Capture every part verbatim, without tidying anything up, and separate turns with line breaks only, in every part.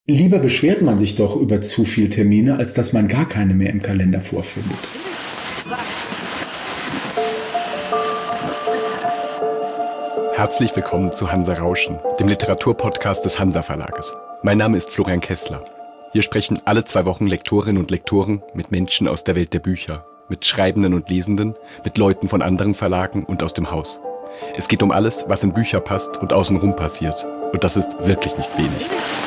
Lieber beschwert man sich doch über zu viele Termine, als dass man gar keine mehr im Kalender vorfindet.
Herzlich willkommen zu Hansa Rauschen, dem Literaturpodcast des Hansa Verlages. Mein Name ist Florian Kessler. Hier sprechen alle zwei Wochen Lektorinnen und Lektoren mit Menschen aus der Welt der Bücher, mit Schreibenden und Lesenden, mit Leuten von anderen Verlagen und aus dem Haus. Es geht um alles, was in Bücher passt und außenrum passiert. Und das ist wirklich nicht wenig.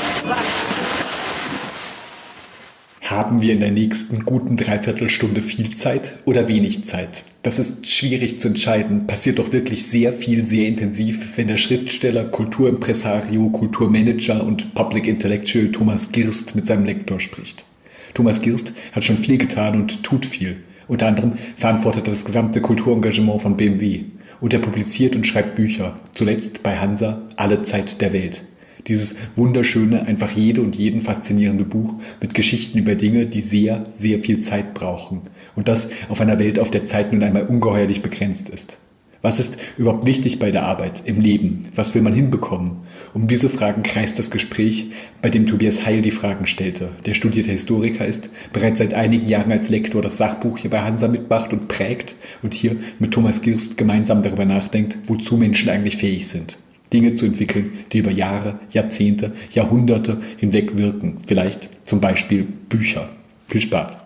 Haben wir in der nächsten guten Dreiviertelstunde viel Zeit oder wenig Zeit? Das ist schwierig zu entscheiden. Passiert doch wirklich sehr viel, sehr intensiv, wenn der Schriftsteller, Kulturimpresario, Kulturmanager und Public Intellectual Thomas Girst mit seinem Lektor spricht. Thomas Girst hat schon viel getan und tut viel. Unter anderem verantwortet er das gesamte Kulturengagement von B M W. Und er publiziert und schreibt Bücher. Zuletzt bei Hansa Alle Zeit der Welt. Dieses wunderschöne, einfach jede und jeden faszinierende Buch mit Geschichten über Dinge, die sehr, sehr viel Zeit brauchen. Und das auf einer Welt, auf der Zeit nun einmal ungeheuerlich begrenzt ist. Was ist überhaupt wichtig bei der Arbeit, im Leben? Was will man hinbekommen? Um diese Fragen kreist das Gespräch, bei dem Tobias Heil die Fragen stellte. Der studierte Historiker ist, bereits seit einigen Jahren als Lektor das Sachbuch hier bei Hansa mitmacht und prägt und hier mit Thomas Girst gemeinsam darüber nachdenkt, wozu Menschen eigentlich fähig sind. Dinge zu entwickeln, die über Jahre, Jahrzehnte, Jahrhunderte hinweg wirken. Vielleicht zum Beispiel Bücher. Viel Spaß.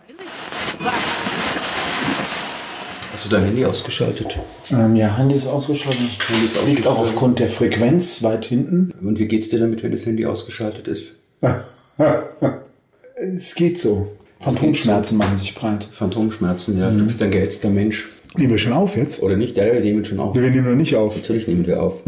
Hast du dein Handy ausgeschaltet?
Ähm, ja, Handy ist ausgeschaltet.
Handy ist
Liegt auch aufgrund der Frequenz weit hinten.
Und wie geht's dir damit, wenn das Handy ausgeschaltet ist?
Es geht so. Phantomschmerzen so. Machen sich breit.
Phantomschmerzen, ja. Mhm. Du bist ein gehetzter Mensch.
Nehmen wir schon auf jetzt?
Oder nicht? Ja, wir nehmen schon auf.
Wir nehmen noch nicht auf.
Natürlich nehmen wir auf.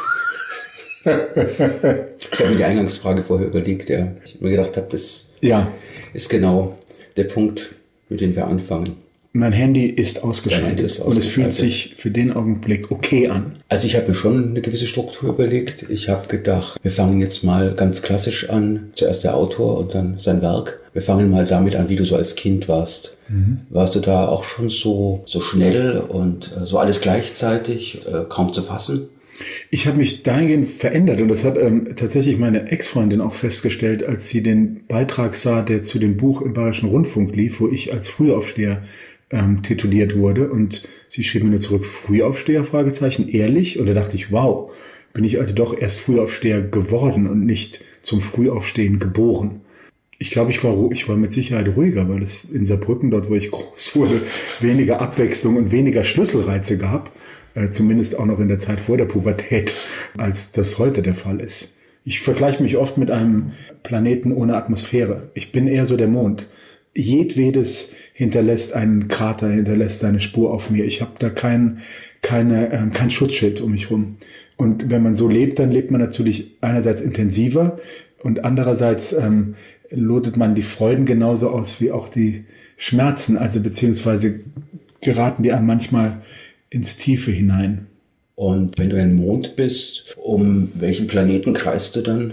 Ich habe mir die Eingangsfrage vorher überlegt, ja. Ich mir gedacht habe, das
ja.
ist genau der Punkt, mit dem wir anfangen.
Mein Handy ist ausgeschaltet,
ist ausgeschaltet.
Und es fühlt sich für den Augenblick okay an.
Also ich habe mir schon eine gewisse Struktur überlegt. Ich habe gedacht, wir fangen jetzt mal ganz klassisch an. Zuerst der Autor und dann sein Werk. Wir fangen mal damit an, wie du so als Kind warst. Mhm. Warst du da auch schon so, so schnell und äh, so alles gleichzeitig, äh, kaum zu fassen?
Ich habe mich dahingehend verändert und das hat ähm, tatsächlich meine Ex-Freundin auch festgestellt, als sie den Beitrag sah, der zu dem Buch im Bayerischen Rundfunk lief, wo ich als Frühaufsteher ähm, tituliert wurde, und sie schrieb mir nur zurück, Frühaufsteher, Fragezeichen, ehrlich? Und da dachte ich, wow, bin ich also doch erst Frühaufsteher geworden und nicht zum Frühaufstehen geboren. Ich glaube, ich war, ich war mit Sicherheit ruhiger, weil es in Saarbrücken, dort wo ich groß wurde, weniger Abwechslung und weniger Schlüsselreize gab. Äh, zumindest auch noch in der Zeit vor der Pubertät, als das heute der Fall ist. Ich vergleiche mich oft mit einem Planeten ohne Atmosphäre. Ich bin eher so der Mond. Jedwedes hinterlässt einen Krater, hinterlässt seine Spur auf mir. Ich habe da kein, keine, äh, kein Schutzschild um mich rum. Und wenn man so lebt, dann lebt man natürlich einerseits intensiver und andererseits ähm, lotet man die Freuden genauso aus wie auch die Schmerzen. Also beziehungsweise geraten die einem manchmal ins Tiefe hinein.
Und wenn du ein Mond bist, um welchen Planeten kreist du dann?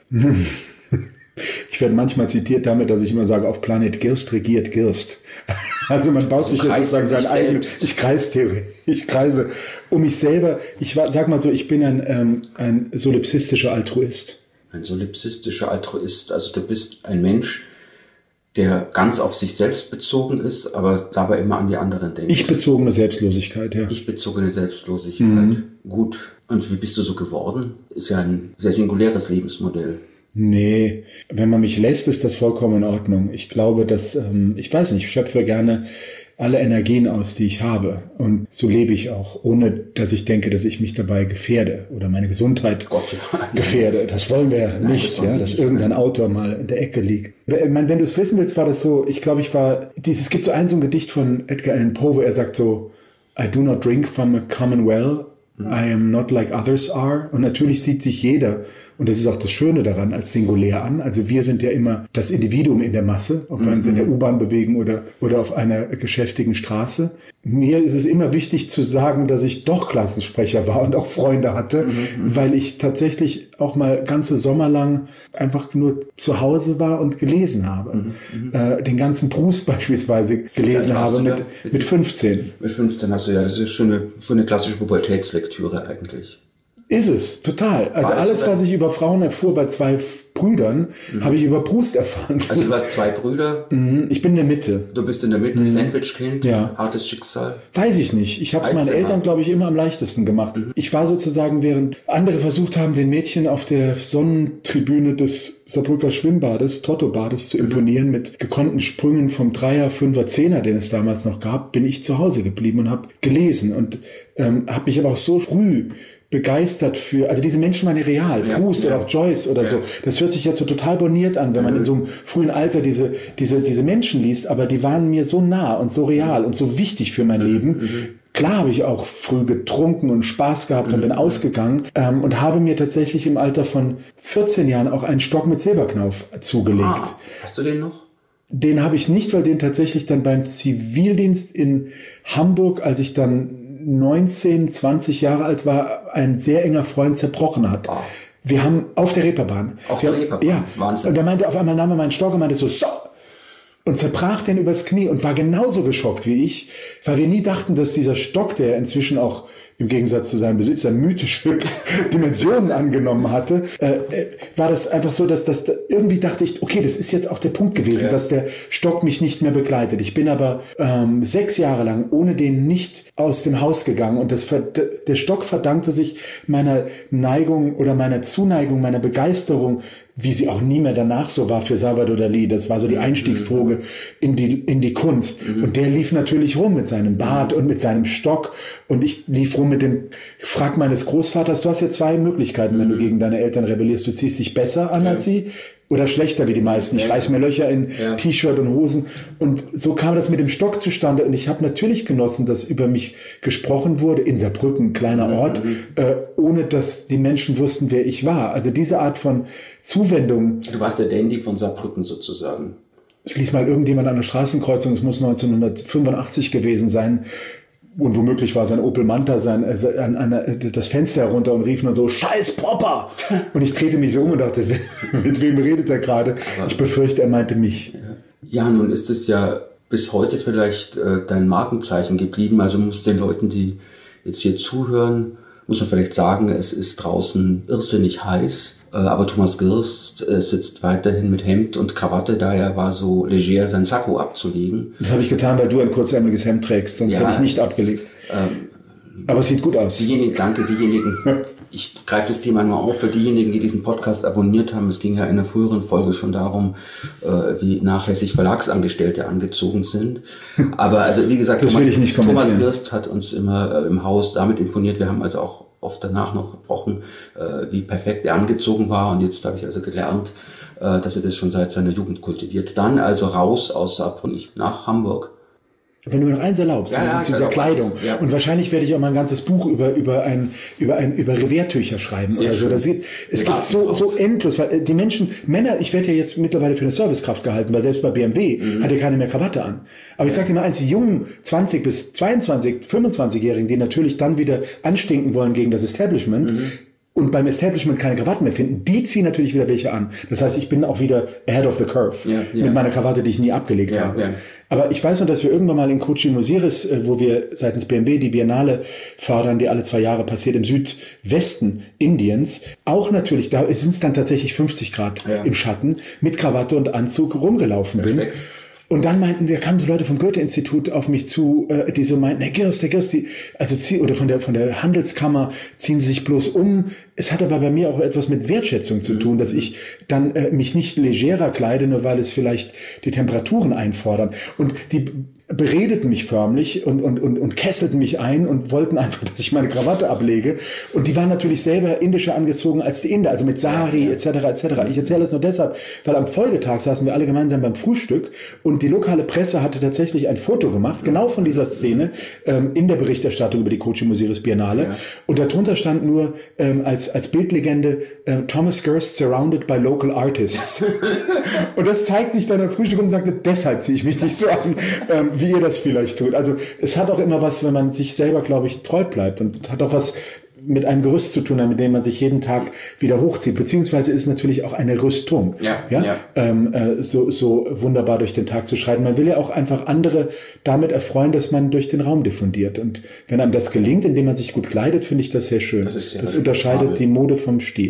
Ich werde manchmal zitiert damit, dass ich immer sage, auf Planet Girst regiert Girst. Also man baut sich jetzt sozusagen sein eigenes, ich kreise Theorie, ich kreise um mich selber. Ich war, sag mal so, ich bin ein, ähm, ein solipsistischer Altruist.
Ein solipsistischer Altruist, also du bist ein Mensch, der ganz auf sich selbst bezogen ist, aber dabei immer an die anderen denkt.
Ich-bezogene Selbstlosigkeit, ja.
Ich-bezogene Selbstlosigkeit.
Mhm.
Gut. Und wie bist du so geworden? Ist ja ein sehr singuläres Lebensmodell.
Nee, wenn man mich lässt, ist das vollkommen in Ordnung. Ich glaube, dass, ähm, ich weiß nicht, ich schöpfe gerne alle Energien aus, die ich habe. Und so lebe ich auch, ohne dass ich denke, dass ich mich dabei gefährde oder meine Gesundheit
Gott, ja.
gefährde. Das wollen wir ja
Nein,
nicht,
das
ja, dass
nicht,
irgendein
nein.
Autor mal in der Ecke liegt. Ich meine, wenn du es wissen willst, war das so, ich glaube, ich war, dieses, es gibt so ein, so ein Gedicht von Edgar Allan Poe, wo er sagt so, I do not drink from a common well, I am not like others are. Und natürlich sieht sich jeder, und das ist auch das Schöne daran, als singulär an. Also wir sind ja immer das Individuum in der Masse, ob wir uns in der U-Bahn bewegen oder, oder auf einer geschäftigen Straße. Mir ist es immer wichtig zu sagen, dass ich doch Klassensprecher war und auch Freunde hatte, mhm. weil ich tatsächlich auch mal ganze Sommer lang einfach nur zu Hause war und gelesen habe. Mhm. Äh, den ganzen Proust beispielsweise gelesen habe mit, mit, mit fünfzehn.
Mit fünfzehn hast du, ja, das ist schon eine, schon eine klassische Pubertätslektüre eigentlich.
Ist es, total. Also alles, was ich über Frauen erfuhr bei zwei Brüdern mhm. habe ich über Proust erfahren.
Also du hast zwei Brüder?
Mhm. Ich bin in der Mitte.
Du bist in der Mitte, mhm. Sandwich-Kind,
ja.
hartes Schicksal?
Weiß ich nicht. Ich habe es meinen Eltern, glaube ich, immer am leichtesten gemacht. Mhm. Ich war sozusagen, während andere versucht haben, den Mädchen auf der Sonnentribüne des Saarbrücker Schwimmbades, Tottobades, zu imponieren, mhm. mit gekonnten Sprüngen vom Dreier, Fünfer, Zehner, den es damals noch gab, bin ich zu Hause geblieben und habe gelesen und ähm, habe mich aber auch so früh begeistert für, also diese Menschen waren ja real, ja, Proust ja. oder auch Joyce oder ja. so. Das hört sich jetzt so total boniert an, wenn mhm. man in so einem frühen Alter diese, diese, diese Menschen liest, aber die waren mir so nah und so real mhm. und so wichtig für mein mhm. Leben. Mhm. Klar habe ich auch früh getrunken und Spaß gehabt mhm. und bin ausgegangen ähm, und habe mir tatsächlich im Alter von vierzehn Jahren auch einen Stock mit Silberknauf zugelegt.
Ah, hast du den noch?
Den habe ich nicht, weil den tatsächlich dann beim Zivildienst in Hamburg, als ich dann neunzehn, zwanzig Jahre alt war, ein sehr enger Freund zerbrochen hat. Oh. Wir haben auf der Reeperbahn.
Auf
wir,
der Reeperbahn?
Ja.
Wahnsinn.
Und er meinte, auf einmal nahm er meinen Stock und meinte so, so! Und zerbrach den übers Knie und war genauso geschockt wie ich, weil wir nie dachten, dass dieser Stock, der inzwischen auch im Gegensatz zu seinem Besitzer mythische Dimensionen angenommen hatte, äh, war das einfach so, dass das irgendwie dachte ich, okay, das ist jetzt auch der Punkt gewesen, ja. dass der Stock mich nicht mehr begleitet. Ich bin aber ähm, sechs Jahre lang ohne den nicht aus dem Haus gegangen und das, der Stock verdankte sich meiner Neigung oder meiner Zuneigung, meiner Begeisterung, wie sie auch nie mehr danach so war für Salvador Dalí. Das war so die Einstiegsdroge in die, in die Kunst. Mhm. Und der lief natürlich rum mit seinem Bart und mit seinem Stock und ich lief rum mit dem Frack meines Großvaters. Du hast ja zwei Möglichkeiten, wenn du gegen deine Eltern rebellierst. Du ziehst dich besser an ja. als sie oder schlechter wie die meisten. Ich reiß mir Löcher in ja. T-Shirt und Hosen. Und so kam das mit dem Stock zustande. Und ich habe natürlich genossen, dass über mich gesprochen wurde, in Saarbrücken, kleiner Ort, mhm. äh, ohne dass die Menschen wussten, wer ich war. Also diese Art von Zuwendung.
Du warst der Dandy von Saarbrücken sozusagen.
Ich ließ mal irgendjemand an der Straßenkreuzung, es muss neunzehnhundertfünfundachtzig gewesen sein, und womöglich war sein Opel Manta sein, äh, an, an, das Fenster herunter und rief nur so, Scheiß Popper! Und ich drehte mich so um und dachte, mit wem redet er gerade? Ich befürchte, er meinte mich.
Ja, nun ist es ja bis heute vielleicht äh, dein Markenzeichen geblieben. Also muss den Leuten, die jetzt hier zuhören, muss man vielleicht sagen, es ist draußen irrsinnig heiß. Äh, aber Thomas Girst äh, sitzt weiterhin mit Hemd und Krawatte, daher war so leger sein Sakko abzulegen.
Das habe ich getan, weil du ein kurzärmeliges Hemd trägst, sonst ja, hätte ich nicht abgelegt. Ähm, aber es sieht gut aus.
Diejenigen, danke, diejenigen, ich greife das Thema nur auf für diejenigen, die diesen Podcast abonniert haben. Es ging ja in einer früheren Folge schon darum, äh, wie nachlässig Verlagsangestellte angezogen sind. Aber also wie gesagt,
das
Thomas,
will ich nicht
Thomas Girst hat uns immer äh, im Haus damit imponiert. Wir haben also auch oft danach noch gesprochen, äh, wie perfekt er angezogen war. Und jetzt habe ich also gelernt, äh, dass er das schon seit seiner Jugend kultiviert. Dann also raus aus Saarbrücken nach Hamburg.
Wenn du mir noch eins erlaubst, ja, ja, zu dieser Kleidung. Ja. Und wahrscheinlich werde ich auch mal ein ganzes Buch über, über ein, über ein, über Reviertücher schreiben Sehr oder so. Das gibt, es ja, gibt so, so endlos, weil die Menschen, Männer, ich werde ja jetzt mittlerweile für eine Servicekraft gehalten, weil selbst bei B M W mhm. hat ja keine mehr Krawatte an. Aber ich sage dir mal eins, die jungen zwanzig bis zweiundzwanzig, fünfundzwanzigjährigen, die natürlich dann wieder anstinken wollen gegen das Establishment, mhm. und beim Establishment keine Krawatten mehr finden, die ziehen natürlich wieder welche an. Das heißt, ich bin auch wieder ahead of the curve ja, ja. mit meiner Krawatte, die ich nie abgelegt ja, habe. Ja. Aber ich weiß noch, dass wir irgendwann mal in Coaching Osiris, wo wir seitens B M W die Biennale fördern, die alle zwei Jahre passiert im Südwesten Indiens, auch natürlich, da sind es dann tatsächlich fünfzig Grad ja. im Schatten, mit Krawatte und Anzug rumgelaufen Respekt. bin. Und dann meinten, da kamen so Leute vom Goethe-Institut auf mich zu, äh, die so meinten, Herr Girst, Herr Girst, die, also zieh, oder von der, von der Handelskammer, ziehen Sie sich bloß um. Es hat aber bei mir auch etwas mit Wertschätzung zu tun, dass ich dann äh, mich nicht legerer kleide, nur weil es vielleicht die Temperaturen einfordern. Und die beredeten mich förmlich und, und, und, und kesselten mich ein und wollten einfach, dass ich meine Krawatte ablege. Und die waren natürlich selber indischer angezogen als die Inder, also mit Sari et cetera et cetera. Ich erzähle das nur deshalb, weil am Folgetag saßen wir alle gemeinsam beim Frühstück und die lokale Presse hatte tatsächlich ein Foto gemacht, genau von dieser Szene, ähm, in der Berichterstattung über die Coaching Osiris Biennale. Ja. Und darunter stand nur ähm, als, als Bildlegende äh, Thomas Girst surrounded by local artists. Und das zeigte ich dann am Frühstück und sagte, deshalb ziehe ich mich nicht so an, ähm, wie ihr das vielleicht tut. Also es hat auch immer was, wenn man sich selber, glaube ich, treu bleibt und hat auch was mit einem Gerüst zu tun, mit dem man sich jeden Tag wieder hochzieht. Beziehungsweise ist es natürlich auch eine Rüstung, ja, ja? ja. Ähm, äh, so, so wunderbar durch den Tag zu schreiten. Man will ja auch einfach andere damit erfreuen, dass man durch den Raum diffundiert. Und wenn einem das gelingt, indem man sich gut kleidet, finde ich das sehr schön. Das, ist sehr das unterscheidet die Mode vom Stil.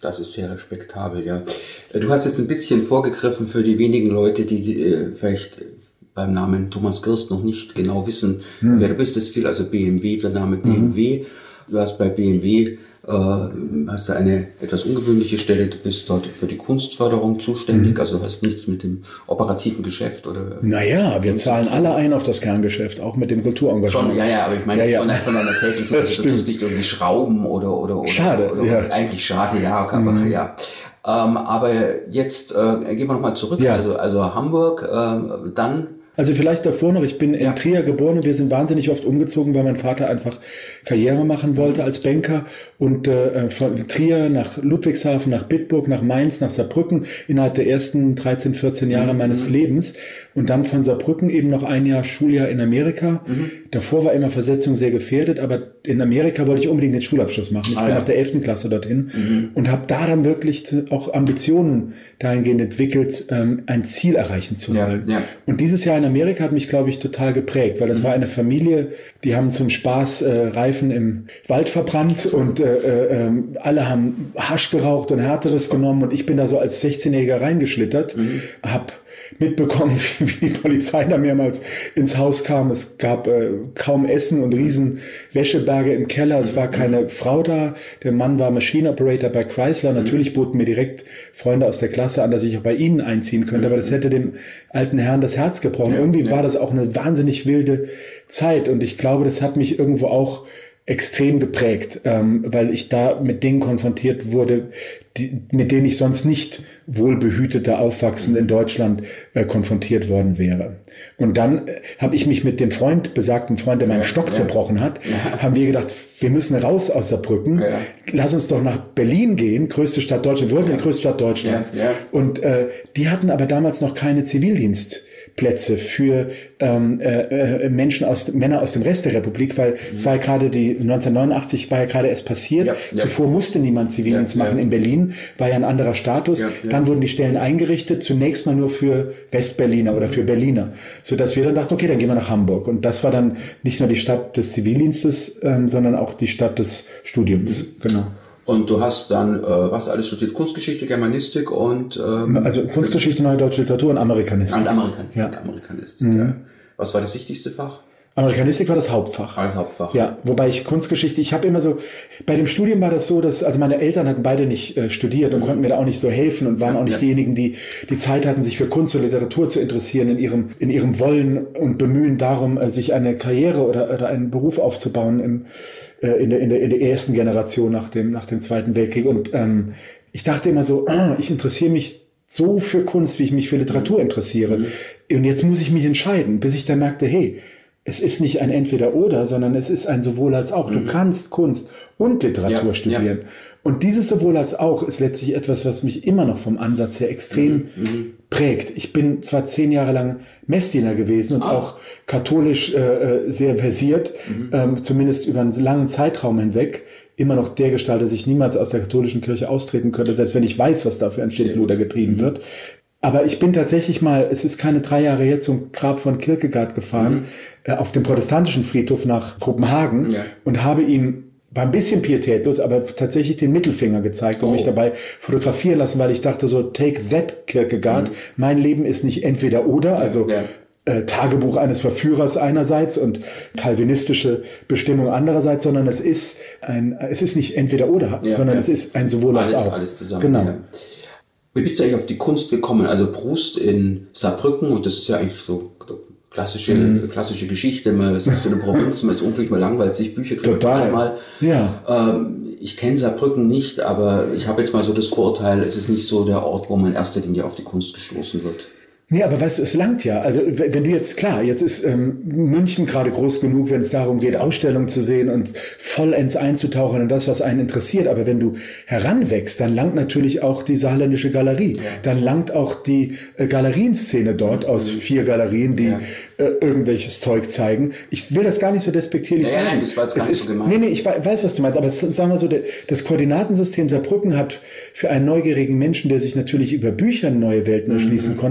Das ist sehr respektabel, ja. Du hast jetzt ein bisschen vorgegriffen für die wenigen Leute, die äh, vielleicht beim Namen Thomas Girst noch nicht genau wissen, hm. wer du bist. Das fiel also B M W, der Name B M W. Mhm. Du hast bei B M W äh, hast du eine etwas ungewöhnliche Stelle. Du bist dort für die Kunstförderung zuständig. Mhm. Also hast nichts mit dem operativen Geschäft oder...
Naja, wir zahlen alle ein auf das Kerngeschäft, auch mit dem Kulturengagement.
Schon, ja, ja, aber ich meine, ja, ja. Von, von einer täglichen, also du tust nicht irgendwie schrauben oder... oder, oder
schade,
oder,
ja.
Eigentlich schade, ja, aber mhm. ja. Ähm, aber jetzt äh, gehen wir nochmal zurück. Ja. Also, also Hamburg, äh, dann...
Also vielleicht davor noch, ich bin in ja. Trier geboren und wir sind wahnsinnig oft umgezogen, weil mein Vater einfach Karriere machen wollte als Banker und äh, von Trier nach Ludwigshafen, nach Bitburg, nach Mainz, nach Saarbrücken innerhalb der ersten dreizehn, vierzehn Jahre mhm. meines Lebens und dann von Saarbrücken eben noch ein Jahr Schuljahr in Amerika. Mhm. Davor war immer Versetzung sehr gefährdet, aber in Amerika wollte ich unbedingt den Schulabschluss machen. Ich ah, bin ja. nach der elften Klasse dorthin mhm. und habe da dann wirklich auch Ambitionen dahingehend entwickelt, ähm, ein Ziel erreichen zu wollen. Ja. Ja. Und dieses Jahr in Amerika hat mich, glaube ich, total geprägt, weil das mhm. war eine Familie, die haben zum Spaß äh, Reifen im Wald verbrannt und äh, äh, alle haben Hasch geraucht und Härteres genommen und ich bin da so als sechzehnjähriger reingeschlittert, mhm. habe mitbekommen, wie, wie die Polizei da mehrmals ins Haus kam. Es gab äh, kaum Essen und riesen Wäscheberge im Keller. Es war keine Frau da. Der Mann war Machine Operator bei Chrysler. Mhm. Natürlich boten mir direkt Freunde aus der Klasse an, dass ich auch bei ihnen einziehen könnte. Mhm. Aber das hätte dem alten Herrn das Herz gebrochen. Ja, Irgendwie ja. war das auch eine wahnsinnig wilde Zeit. Und ich glaube, das hat mich irgendwo auch extrem geprägt, ähm, weil ich da mit Dingen konfrontiert wurde, die, mit denen ich sonst nicht wohlbehüteter aufwachsend in Deutschland äh, konfrontiert worden wäre. Und dann äh, habe ich mich mit dem Freund, besagten Freund, der meinen ja, Stock ja. zerbrochen hat, ja. haben wir gedacht, wir müssen raus aus Saarbrücken, ja. lass uns doch nach Berlin gehen, größte Stadt Deutschlands, wir wollten ja. die größte Stadt Deutschlands. Ja. Ja. Und äh, die hatten aber damals noch keine Zivildienst Plätze für ähm, äh, Menschen aus Männer aus dem Rest der Republik, weil mhm. es war ja gerade die neunzehnhundertneunundachtzig war ja gerade erst passiert. Ja, ja. Zuvor musste niemand Zivildienst ja, machen. Ja. In Berlin war ja ein anderer Status. Ja, ja. Dann wurden die Stellen eingerichtet, zunächst mal nur für Westberliner oder für Berliner, so dass wir dann dachten, okay, dann gehen wir nach Hamburg. Und das war dann nicht nur die Stadt des Zivildienstes, ähm, sondern auch die Stadt des Studiums. Mhm. Genau.
Und du hast dann, äh, was alles studiert? Kunstgeschichte, Germanistik und... Ähm,
also Kunstgeschichte, Neue Deutsche Literatur und Amerikanistik.
Und Amerikanistik, ja. Amerikanistik, mhm. ja. Was war das wichtigste Fach?
Amerikanistik war das Hauptfach.
War das Hauptfach.
Ja, wobei ich Kunstgeschichte, ich habe immer so, bei dem Studium war das so, dass, also meine Eltern hatten beide nicht äh, studiert und mhm. konnten mir da auch nicht so helfen und waren ja, auch nicht ja. diejenigen, die die Zeit hatten, sich für Kunst und Literatur zu interessieren, in ihrem in ihrem Wollen und Bemühen darum, äh, sich eine Karriere oder, oder einen Beruf aufzubauen im In der, in der, in der ersten Generation nach dem, nach dem Zweiten Weltkrieg. Und ähm, ich dachte immer so, ah, ich interessiere mich so für Kunst, wie ich mich für Literatur interessiere. Mhm. Und jetzt muss ich mich entscheiden, bis ich dann merkte, hey, es ist nicht ein Entweder-Oder, sondern es ist ein Sowohl als auch. Mhm. Du kannst Kunst und Literatur ja, studieren. Ja. Und dieses Sowohl als auch ist letztlich etwas, was mich immer noch vom Ansatz her extrem mhm. prägt. Ich bin zwar zehn Jahre lang Messdiener gewesen und ah. auch katholisch äh, sehr versiert, mhm. ähm, zumindest über einen langen Zeitraum hinweg, immer noch dergestalt, dass ich niemals aus der katholischen Kirche austreten könnte, selbst wenn ich weiß, was da für ein Schindluder getrieben mhm. wird. Aber ich bin tatsächlich mal, es ist keine drei Jahre her, zum Grab von Kierkegaard gefahren, mhm. äh, auf dem protestantischen Friedhof nach Kopenhagen ja. und habe ihm, war ein bisschen pietätlos, aber tatsächlich den Mittelfinger gezeigt und oh. mich dabei fotografieren lassen, weil ich dachte so, take that, Kierkegaard. Mhm. Mein Leben ist nicht entweder oder, also ja, ja. Äh, Tagebuch eines Verführers einerseits und kalvinistische Bestimmung andererseits, sondern es ist ein, es ist nicht entweder oder, ja, sondern ja. es ist ein sowohl
alles,
als auch.
Alles zusammen.
Genau.
Ja. Wie bist du eigentlich auf die Kunst gekommen? Also Proust in Saarbrücken, und das ist ja eigentlich so klassische, mhm. klassische Geschichte. Man ist in der Provinz, man ist unglücklich, man langweilt sich, Bücher kriegt man einmal.
Ja.
Ähm, ich kenne Saarbrücken nicht, aber ich habe jetzt mal so das Vorurteil, es ist nicht so der Ort, wo man in erster Linie auf die Kunst gestoßen wird.
Nee, aber weißt du, es langt ja. Also wenn du jetzt, klar, jetzt ist ähm, München gerade groß genug, wenn es darum geht, Ausstellungen zu sehen und vollends einzutauchen in das, was einen interessiert. Aber wenn du heranwächst, dann langt natürlich auch die saarländische Galerie. Ja. Dann langt auch die äh, Galerienszene dort mhm. aus vier Galerien, die ja. äh, irgendwelches Zeug zeigen. Ich will das gar nicht so despektierlich
ja,
sagen.
Nein, das war jetzt gar
es
nicht
ist,
so gemeint.
Nee, nee, ich weiß, was du meinst. Aber es, sagen wir so, das Koordinatensystem Saarbrücken hat für einen neugierigen Menschen, der sich natürlich über Bücher neue Welten erschließen mhm. konnte,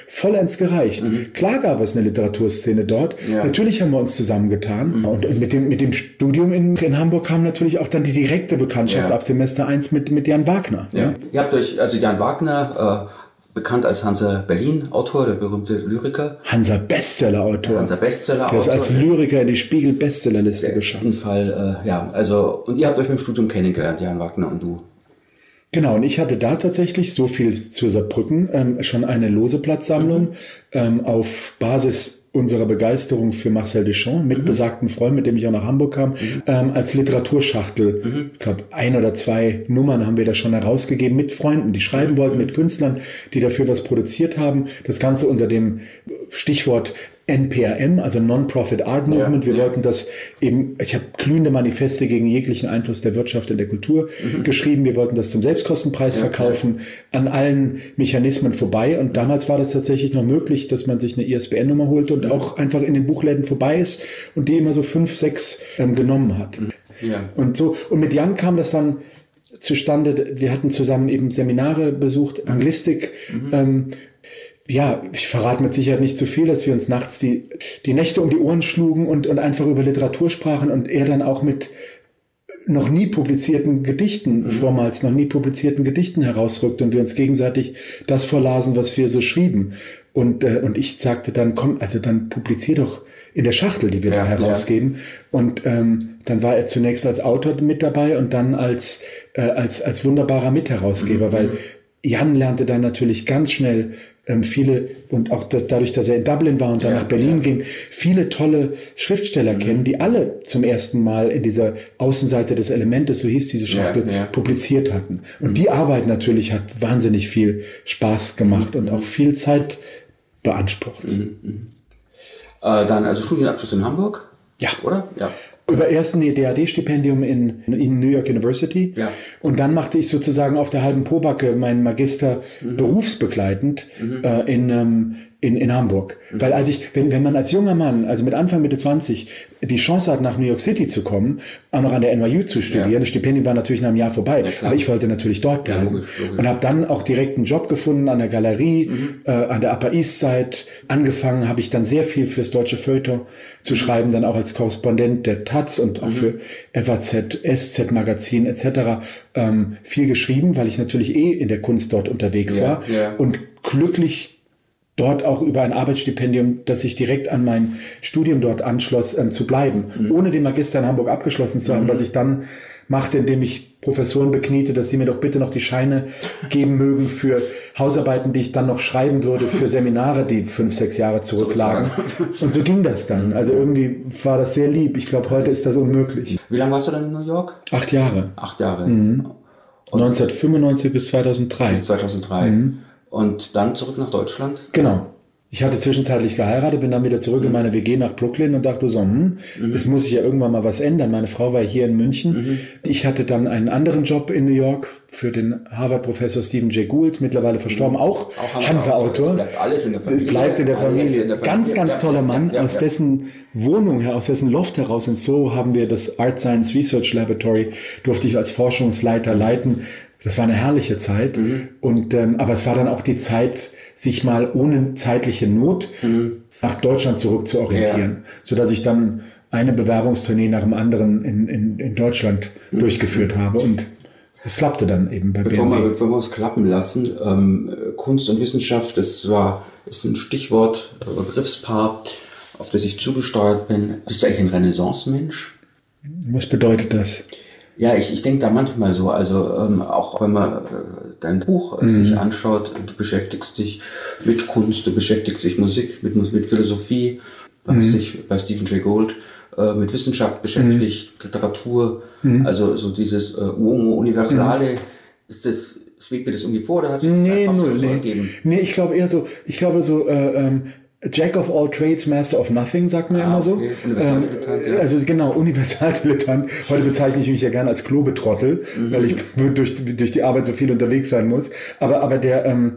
vollends gereicht. Mhm. Klar gab es eine Literaturszene dort. Ja. Natürlich haben wir uns zusammengetan. Mhm. Und, und mit dem, mit dem Studium in, in Hamburg kam natürlich auch dann die direkte Bekanntschaft ja. ab Semester eins mit, mit Jan Wagner.
Ja. Ja. Ihr habt euch, also Jan Wagner, äh, bekannt als Hansa Berlin-Autor, der berühmte Lyriker.
Hansa Bestseller-Autor.
Hansa Bestseller-Autor.
Der ist als Lyriker in die Spiegel-Bestsellerliste geschafft.
Auf jeden Fall, äh, ja, also, und ihr habt euch beim Studium kennengelernt, Jan Wagner und du.
Genau, und ich hatte da tatsächlich, so viel zu Saarbrücken, ähm, schon eine Loseplatzsammlung mhm. ähm, auf Basis unserer Begeisterung für Marcel Duchamp mit mhm. besagten Freund, mit dem ich auch nach Hamburg kam, mhm. ähm, als Literaturschachtel. Mhm. Ich glaube, ein oder zwei Nummern haben wir da schon herausgegeben mit Freunden, die schreiben mhm. wollten, mit Künstlern, die dafür was produziert haben. Das Ganze unter dem Stichwort N P R M, also Non-Profit Art Movement. Ja, wir ja. wollten das eben, ich habe glühende Manifeste gegen jeglichen Einfluss der Wirtschaft und der Kultur mhm. geschrieben. Wir wollten das zum Selbstkostenpreis ja, verkaufen, ja. an allen Mechanismen vorbei. Und damals war das tatsächlich noch möglich, dass man sich eine I S B N-Nummer holte und mhm. auch einfach in den Buchläden vorbei ist und die immer so fünf, sechs ähm, genommen hat. Mhm. Ja. Und so, und mit Jan kam das dann zustande. Wir hatten zusammen eben Seminare besucht, mhm. Anglistik, mhm. ähm, ja, ich verrate mit Sicherheit nicht zu viel, dass wir uns nachts die, die Nächte um die Ohren schlugen und, und einfach über Literatur sprachen und er dann auch mit noch nie publizierten Gedichten, mhm. vormals noch nie publizierten Gedichten herausrückte und wir uns gegenseitig das vorlasen, was wir so schrieben. Und, äh, und ich sagte dann, komm, also dann publizier doch in der Schachtel, die wir ja, da herausgeben. Ja. Und ähm, dann war er zunächst als Autor mit dabei und dann als, äh, als, als wunderbarer Mitherausgeber, mhm. weil Jan lernte dann natürlich ganz schnell ähm, viele, und auch das, dadurch, dass er in Dublin war und dann ja, nach Berlin ja. ging, viele tolle Schriftsteller mhm. kennen, die alle zum ersten Mal in dieser Außenseite des Elementes, so hieß diese Schachtel, ja, ja. publiziert hatten. Und mhm. die Arbeit natürlich hat wahnsinnig viel Spaß gemacht mhm. und auch viel Zeit beansprucht.
Mhm. Mhm. Äh, dann also Studienabschluss in Hamburg?
Ja.
Oder? Ja.
Über erst ein D A D-Stipendium in, in New York University. Ja. Und dann machte ich sozusagen auf der halben Pobacke meinen Magister mhm. berufsbegleitend mhm. äh, in, ähm, in, in Hamburg. Mhm. Weil als ich, wenn, wenn man als junger Mann, also mit Anfang, Mitte zwanzig, die Chance hat, nach New York City zu kommen, auch noch an der N Y U zu studieren, ja. das Stipendium war natürlich nach einem Jahr vorbei, ja, aber ich wollte natürlich dort bleiben. Ja, logisch, logisch. Und habe dann auch direkt einen Job gefunden an der Galerie, mhm. äh, an der Upper East Side. Angefangen habe ich dann sehr viel fürs Deutsche Feuilleton zu mhm. schreiben, dann auch als Korrespondent der Taz und auch mhm. für F A Z, S Z Magazin et cetera. Ähm, viel geschrieben, weil ich natürlich eh in der Kunst dort unterwegs ja, war ja. und glücklich dort auch über ein Arbeitsstipendium, das sich direkt an mein Studium dort anschloss, ähm, zu bleiben. Mhm. Ohne den Magister in Hamburg abgeschlossen zu haben, mhm. was ich dann machte, indem ich Professoren bekniete, dass sie mir doch bitte noch die Scheine geben mögen für Hausarbeiten, die ich dann noch schreiben würde, für Seminare, die fünf, sechs Jahre zurücklagen. Und so ging das dann. Also irgendwie war das sehr lieb. Ich glaube, heute ist das unmöglich.
Wie lange warst du dann in New York?
Acht Jahre.
Acht Jahre.
Mhm. neunzehnhundertfünfundneunzig bis zweitausenddrei.
Bis zweitausenddrei. Mhm. Und dann zurück nach Deutschland?
Genau. Ich hatte zwischenzeitlich geheiratet, bin dann wieder zurück mhm. in meine W G nach Brooklyn und dachte so, hm, mhm. es muss sich ja irgendwann mal was ändern. Meine Frau war hier in München. Mhm. Ich hatte dann einen anderen Job in New York für den Harvard-Professor Stephen Jay Gould, mittlerweile verstorben, mhm. auch, auch Hansa-Autor. Es bleibt alles in der Familie. Es bleibt in der Familie. In der Familie. Ganz, ganz ja, toller Mann. Ja, ja, aus ja. dessen Wohnung her, aus dessen Loft heraus in Soho haben wir das Art Science Research Laboratory, durfte ich als Forschungsleiter mhm. leiten. Das war eine herrliche Zeit. Mhm. Und ähm, aber es war dann auch die Zeit, sich mal ohne zeitliche Not mhm. nach Deutschland zurück zu orientieren, ja. so dass ich dann eine Bewerbungstournee nach dem anderen in, in, in Deutschland mhm. durchgeführt habe und es klappte dann eben bei
bevor
B M W.
Wir, bevor wir uns klappen lassen, ähm, Kunst und Wissenschaft, das war ist ein Stichwort, ein Begriffspaar, auf das ich zugesteuert bin. Bist du eigentlich ein Renaissance-Mensch?
Was bedeutet das?
Ja, ich, ich denke da manchmal so, also ähm, auch wenn man äh, dein Buch äh, mhm. sich anschaut, du beschäftigst dich mit Kunst, du beschäftigst dich Musik, mit, mit Philosophie, du mhm. hast dich bei Stephen Jay Gould äh, mit Wissenschaft beschäftigt, mhm. Literatur, mhm. also so dieses äh, Uomo Universale, mhm. ist das, schwebt mir das irgendwie vor oder hat sich das
nee,
einfach
null,
so
nee.
ergeben?
Nee, ich glaube eher so, ich glaube so, äh, ähm, Jack of all trades, master of nothing, sagt man ah, immer so. Okay. Universaldilettant, ähm, ja. Also genau, Universaldilettant. Heute bezeichne ich mich ja gerne als Klobetrottel, mhm. weil ich durch, durch die Arbeit so viel unterwegs sein muss. Aber, aber der, ähm,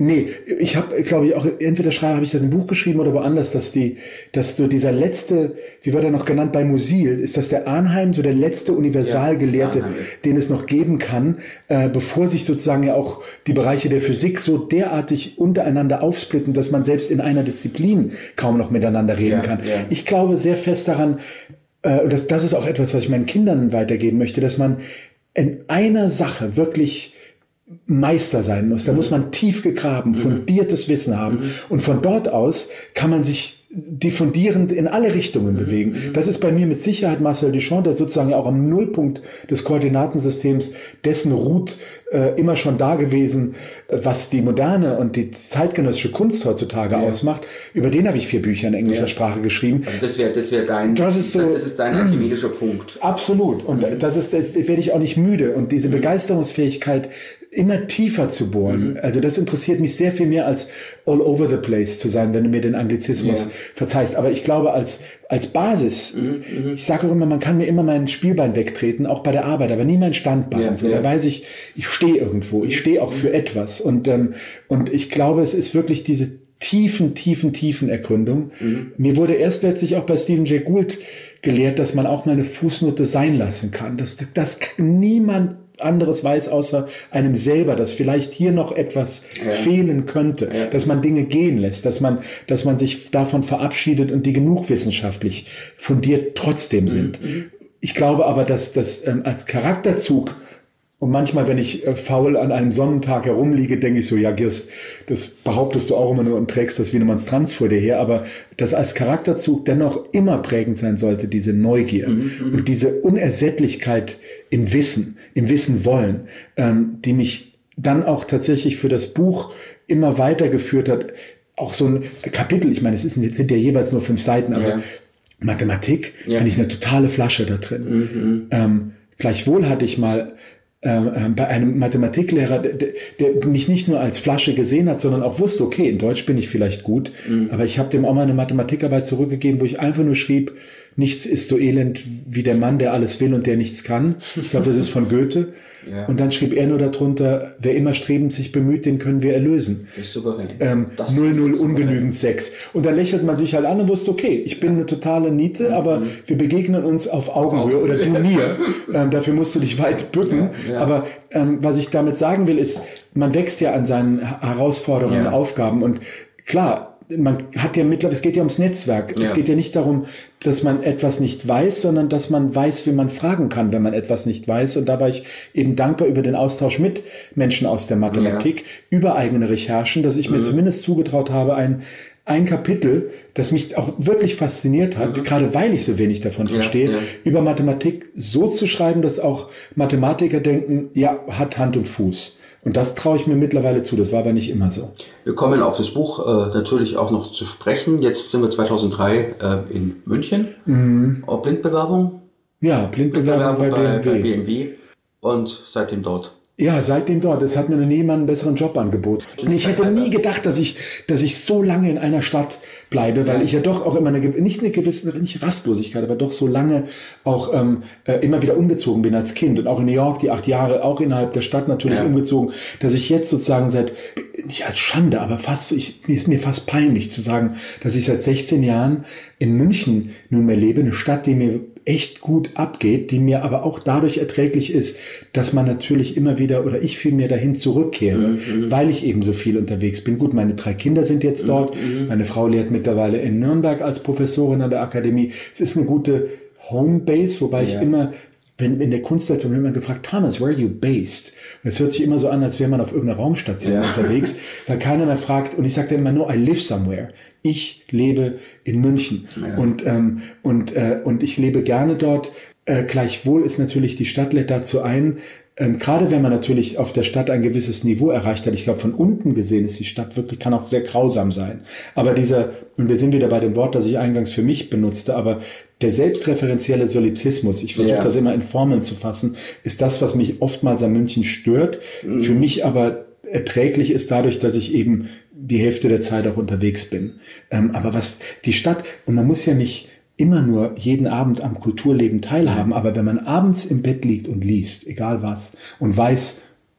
Nee, ich habe, glaube ich, auch, entweder schreibe, habe ich das im Buch geschrieben oder woanders, dass die, dass so dieser letzte, wie wird er noch genannt bei Musil, ist das der Arnheim, so der letzte Universalgelehrte, ja, den es noch geben kann, äh, bevor sich sozusagen ja auch die Bereiche der Physik so derartig untereinander aufsplitten, dass man selbst in einer Disziplin kaum noch miteinander reden ja, kann. Ja. Ich glaube sehr fest daran, äh, und das, das ist auch etwas, was ich meinen Kindern weitergeben möchte, dass man in einer Sache wirklich Meister sein muss. Da mhm. muss man tief gegraben, fundiertes mhm. Wissen haben. Mhm. Und von dort aus kann man sich diffundierend in alle Richtungen mhm. bewegen. Das ist bei mir mit Sicherheit Marcel Duchamp, der sozusagen ja auch am Nullpunkt des Koordinatensystems, dessen ruht äh, immer schon da gewesen, was die moderne und die zeitgenössische Kunst heutzutage ja. ausmacht. Über den habe ich vier Bücher in englischer ja. Sprache geschrieben.
Also das wäre das wäre dein
das ist, so,
das ist dein archimedischer Punkt.
Absolut. Und mhm. das ist, das werde ich auch nicht müde. Und diese mhm. Begeisterungsfähigkeit immer tiefer zu bohren. Mhm. Also das interessiert mich sehr viel mehr als all over the place zu sein, wenn du mir den Anglizismus ja. verzeihst. Aber ich glaube, als, als Basis, mhm. ich sage auch immer, man kann mir immer mein Spielbein wegtreten, auch bei der Arbeit, aber nie mein Standbein. Ja, so, ja. Da weiß ich, ich stehe irgendwo, ich stehe auch für etwas. Und, ähm, und ich glaube, es ist wirklich diese tiefen, tiefen, tiefen Ergründung. Mhm. Mir wurde erst letztlich auch bei Stephen Jay Gould gelehrt, dass man auch mal eine Fußnote sein lassen kann. Dass, dass niemand anderes weiß außer einem selber, dass vielleicht hier noch etwas ja. fehlen könnte, ja. dass man Dinge gehen lässt, dass man, dass man sich davon verabschiedet und die genug wissenschaftlich fundiert trotzdem sind. Mhm. Ich glaube aber, dass das ähm, als Charakterzug, und manchmal, wenn ich äh, faul an einem Sonnentag herumliege, denke ich so, ja, Girst, das behauptest du auch immer nur und trägst das wie eine Monstranz vor dir her, aber das als Charakterzug dennoch immer prägend sein sollte, diese Neugier mhm, und diese Unersättlichkeit im Wissen, im Wissen wollen, ähm, die mich dann auch tatsächlich für das Buch immer weitergeführt hat. Auch so ein Kapitel, ich meine, es ist, es sind ja jeweils nur fünf Seiten, aber ja. Mathematik, ja. bin ich eine totale Flasche da drin. Mhm. Ähm, gleichwohl hatte ich mal Äh, bei einem Mathematiklehrer, der, der mich nicht nur als Flasche gesehen hat, sondern auch wusste, okay, in Deutsch bin ich vielleicht gut, mhm. aber ich habe dem auch mal eine Mathematikarbeit zurückgegeben, wo ich einfach nur schrieb, nichts ist so elend wie der Mann, der alles will und der nichts kann. Ich glaube, das ist von Goethe. Ja. Und dann schrieb er nur darunter, wer immer strebend sich bemüht, den können wir erlösen.
Das ist souverän.
Ähm,
das
null null ungenügend sechs. Und dann lächelt man sich halt an und wusste, okay, ich bin eine totale Niete, mhm. aber wir begegnen uns auf Augenhöhe oder du mir. Ähm, dafür musst du dich weit bücken. Ja, ja. Aber ähm, was ich damit sagen will, ist, man wächst ja an seinen Herausforderungen, ja. Aufgaben und klar, man hat ja mittlerweile, es geht ja ums Netzwerk. Ja. Es geht ja nicht darum, dass man etwas nicht weiß, sondern dass man weiß, wie man fragen kann, wenn man etwas nicht weiß. Und da war ich eben dankbar über den Austausch mit Menschen aus der Mathematik, ja. über eigene Recherchen, dass ich mir mhm. zumindest zugetraut habe, ein ein Kapitel, das mich auch wirklich fasziniert hat, mhm. gerade weil ich so wenig davon ja, verstehe, ja. über Mathematik so zu schreiben, dass auch Mathematiker denken, ja, hat Hand und Fuß. Und das traue ich mir mittlerweile zu, das war aber nicht immer so.
Wir kommen auf das Buch äh, natürlich auch noch zu sprechen. Jetzt sind wir zweitausenddrei äh, in München. Mhm. Oh, Blindbewerbung?
Ja, Blindbewerbung, Blindbewerbung bei, bei, B M W.
bei B M W und seitdem dort.
Ja, seitdem dort. Es hat mir noch nie jemand einen besseren Job angeboten. Und ich hätte nie gedacht, dass ich, dass ich so lange in einer Stadt bleibe, weil ja. ich ja doch auch immer eine, nicht eine gewisse, nicht Rastlosigkeit, aber doch so lange auch ähm, äh, immer wieder umgezogen bin als Kind und auch in New York die acht Jahre, auch innerhalb der Stadt natürlich ja. umgezogen, dass ich jetzt sozusagen seit, nicht als Schande, aber fast, ich, mir ist mir fast peinlich zu sagen, dass ich seit sechzehn Jahren in München nunmehr lebe, eine Stadt, die mir echt gut abgeht, die mir aber auch dadurch erträglich ist, dass man natürlich immer wieder oder ich vielmehr dahin zurückkehre, mhm. weil ich eben so viel unterwegs bin. Gut, meine drei Kinder sind jetzt dort, mhm. meine Frau lehrt mittlerweile in Nürnberg als Professorin an der Akademie. Es ist eine gute Homebase, wobei ja. ich immer, wenn in der Kunstwelt wird immer gefragt, Thomas, where are you based? Und es hört sich immer so an, als wäre man auf irgendeiner Raumstation ja. unterwegs, weil keiner mehr fragt. Und ich sage dann immer, no, I live somewhere. Ich lebe in München ja. und ähm, und äh, und ich lebe gerne dort. Äh, gleichwohl ist natürlich die Stadt lädt dazu ein, ähm, gerade wenn man natürlich auf der Stadt ein gewisses Niveau erreicht hat. Ich glaube, von unten gesehen ist die Stadt wirklich, kann auch sehr grausam sein. Aber dieser, und wir sind wieder bei dem Wort, das ich eingangs für mich benutzte, aber der selbstreferenzielle Solipsismus, ich versuche ja. das immer in Formeln zu fassen, ist das, was mich oftmals an München stört. Mhm. Für mich aber erträglich ist dadurch, dass ich eben die Hälfte der Zeit auch unterwegs bin. Ähm, aber was die Stadt, und man muss ja nicht immer nur jeden Abend am Kulturleben teilhaben, aber wenn man abends im Bett liegt und liest, egal was, und weiß,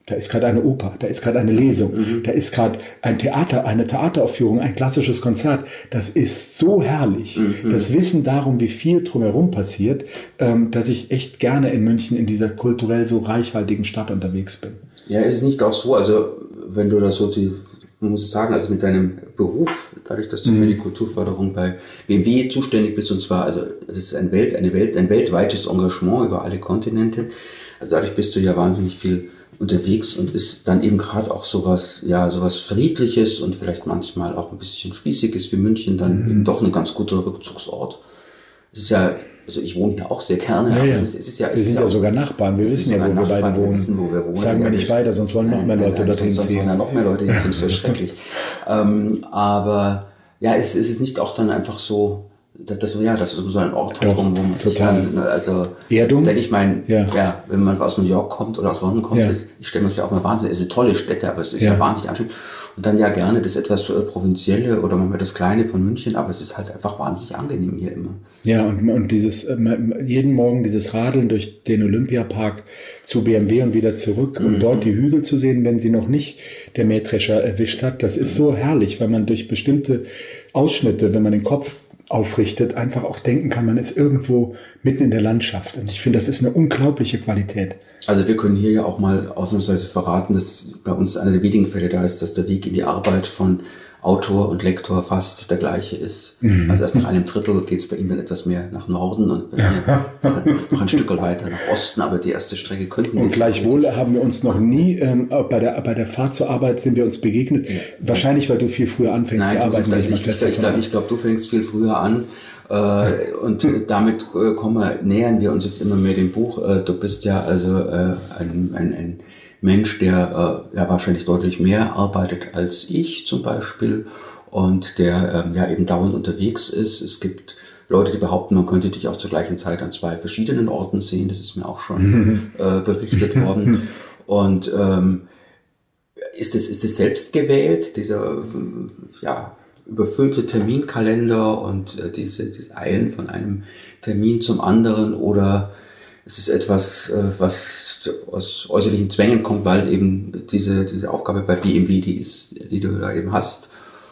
Da ist gerade eine Oper, da ist gerade eine Lesung, mhm. da ist gerade ein Theater, eine Theateraufführung, ein klassisches Konzert. Das ist so herrlich. Mhm. Das Wissen darum, wie viel drumherum passiert, ähm, dass ich echt gerne in München in dieser kulturell so reichhaltigen Stadt unterwegs bin.
Ja, ist es nicht auch so, also wenn du da so die, man muss sagen, also mit deinem Beruf, dadurch, dass du mhm. für die Kulturförderung bei B M W zuständig bist, und zwar, also das ist ein Welt, eine Welt, ein weltweites Engagement über alle Kontinente. Also dadurch bist du ja wahnsinnig viel unterwegs und ist dann eben gerade auch sowas, ja, sowas Friedliches und vielleicht manchmal auch ein bisschen Spießiges wie München dann mhm. eben doch ein ganz guter Rückzugsort. Es ist ja, also ich wohne hier auch sehr gerne,
ja,
aber
ja.
Es ist, es ist ja... Es
wir sind
ist
ja
auch,
sogar Nachbarn, wir wissen ja, wo wir beide wohnen. Wir wissen, wo wir wohnen. Sagen wir ja, nicht weiter, sonst wollen noch mehr Leute nein, dorthin
sonst,
ziehen.
Sonst wollen ja noch mehr Leute, das ist so schrecklich. ähm, aber ja, es, es ist nicht auch dann einfach so... Dass, dass, ja, dass es so ein Ort hat, wo man sich dann, also,
Erdung.
Denn ich meine,
ja.
ja, wenn man aus New York kommt oder aus London kommt,
ja.
ist, ich stelle mir das ja auch mal wahnsinnig, es sind tolle Städte, aber es ist ja, ja wahnsinnig anstrengend. Und dann ja gerne das etwas äh, Provinzielle oder manchmal das Kleine von München, aber es ist halt einfach wahnsinnig angenehm hier immer.
Ja, und, und dieses, äh, jeden Morgen dieses Radeln durch den Olympiapark zu B M W und wieder zurück mhm. und dort die Hügel zu sehen, wenn sie noch nicht der Mähdrescher erwischt hat, das ist mhm. so herrlich, weil man durch bestimmte Ausschnitte, wenn man den Kopf aufrichtet, einfach auch denken kann, man ist irgendwo mitten in der Landschaft. Und ich finde, das ist eine unglaubliche Qualität.
Also wir können hier ja auch mal ausnahmsweise verraten, dass bei uns einer der wenigen Fälle da ist, dass der Weg in die Arbeit von Autor und Lektor fast der gleiche ist. Mhm. Also erst nach einem Drittel geht es bei ihm dann etwas mehr nach Norden und bei mir halt noch ein Stück weiter nach Osten, aber die erste Strecke könnten wir...
Und gleichwohl haben wir uns noch nie, ähm, bei der bei der Fahrt zur Arbeit sind wir uns begegnet. Ja. Wahrscheinlich, weil du viel früher anfängst
Nein,
zu arbeiten.
Nein, ich, ich, ich glaube, glaub, du fängst viel früher an. Äh, und damit äh, kommen wir, nähern wir uns jetzt immer mehr dem Buch. Äh, du bist ja also äh, ein, ein, ein Mensch, der äh, ja wahrscheinlich deutlich mehr arbeitet als ich zum Beispiel und der ähm, ja eben dauernd unterwegs ist. Es gibt Leute, die behaupten, man könnte dich auch zur gleichen Zeit an zwei verschiedenen Orten sehen. Das ist mir auch schon äh, berichtet worden. Und ähm, ist es ist es selbst gewählt, dieser ja überfüllte Terminkalender und äh, diese diese Eilen von einem Termin zum anderen, oder ist es etwas, äh, was aus äußerlichen Zwängen kommt, weil eben diese diese Aufgabe bei B M W, die ist, die du da eben hast,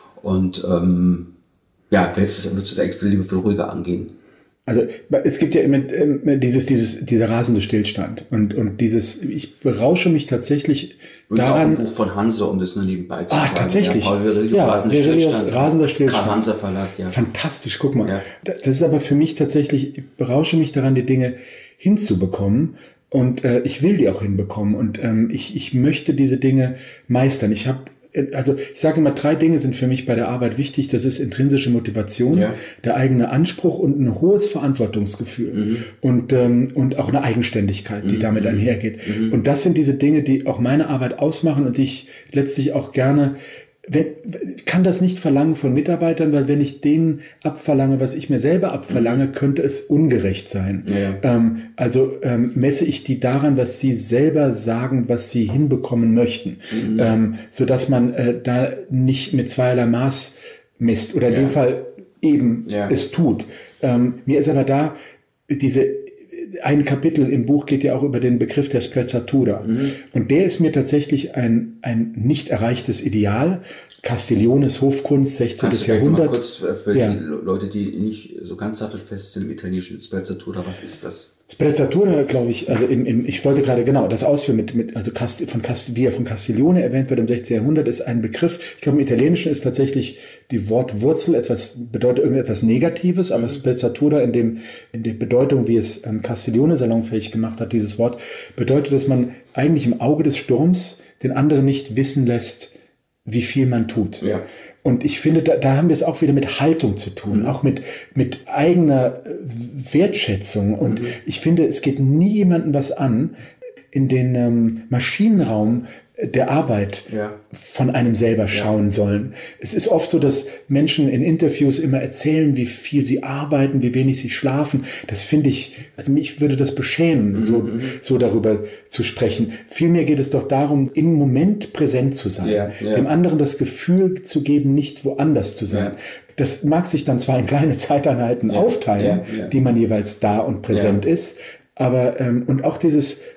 und ähm, ja, jetzt würdest du es eigentlich viel lieber viel ruhiger angehen.
Also es gibt ja immer, immer dieses, dieses, dieser rasende Stillstand und und dieses, ich berausche mich tatsächlich
und
daran.
Auch ein Buch von Hanse, um das nur nebenbei zu
ah,
sagen.
tatsächlich.
Ja, Paul Virilio,
ja,
rasender
Virilius,
Stillstand.
rasender Stillstand.
Karl Hanser Verlag, ja.
Fantastisch, guck mal.
Ja.
Das ist aber für mich tatsächlich, ich berausche mich daran, die Dinge hinzubekommen. Und äh, ich will die auch hinbekommen. Und ähm, ich, ich möchte diese Dinge meistern. Ich habe Also ich sage immer, drei Dinge sind für mich bei der Arbeit wichtig. Das ist intrinsische Motivation, ja. der eigene Anspruch und ein hohes Verantwortungsgefühl mhm. und ähm, und auch eine Eigenständigkeit, die mhm. damit einhergeht. Mhm. Und das sind diese Dinge, die auch meine Arbeit ausmachen und die ich letztlich auch gerne, wenn, kann das nicht verlangen von Mitarbeitern, weil wenn ich denen abverlange, was ich mir selber abverlange, mhm. könnte es ungerecht sein. Ja. Ähm, also ähm, messe ich die daran, was sie selber sagen, was sie hinbekommen möchten, mhm. ähm, so dass man äh, da nicht mit zweierlei Maß misst oder in ja. dem Fall eben ja. es tut. Ähm, mir ist aber da diese ein Kapitel im Buch geht ja auch über den Begriff der Sprezzatura. Mhm. Und der ist mir tatsächlich ein, ein nicht erreichtes Ideal. Castigliones Hofkunst, sechzehntes Jahrhundert.
Mal kurz für ja. die Leute, die nicht so ganz sattelfest sind im Italienischen, Sprezzatura, was ist das?
Sprezzatura, glaube ich, also im, im, ich wollte gerade genau das ausführen mit, mit also Cast, von Cast, wie er von Castiglione erwähnt wird im sechzehnten Jahrhundert, ist ein Begriff. Ich glaube, im Italienischen ist tatsächlich die Wortwurzel etwas, bedeutet irgendetwas Negatives, aber mhm. Sprezzatura in dem, in der Bedeutung, wie es ähm, Castiglione salonfähig gemacht hat, dieses Wort, bedeutet, dass man eigentlich im Auge des Sturms den anderen nicht wissen lässt, wie viel man tut. Ja. Und ich finde, da, da haben wir es auch wieder mit Haltung zu tun, mhm. auch mit, mit eigener Wertschätzung. Und mhm. ich finde, es geht nie jemandem was an, in den ähm, Maschinenraum der Arbeit ja. von einem selber schauen ja. sollen. Es ist oft so, dass Menschen in Interviews immer erzählen, wie viel sie arbeiten, wie wenig sie schlafen. Das finde ich, also mich würde das beschämen, mhm. so, so darüber zu sprechen. Vielmehr geht es doch darum, im Moment präsent zu sein, ja. Ja. dem anderen das Gefühl zu geben, nicht woanders zu sein. Ja. Das mag sich dann zwar in kleine Zeiteinheiten ja. aufteilen, ja. Ja. die man jeweils da und präsent ja. ist, aber ähm, und auch dieses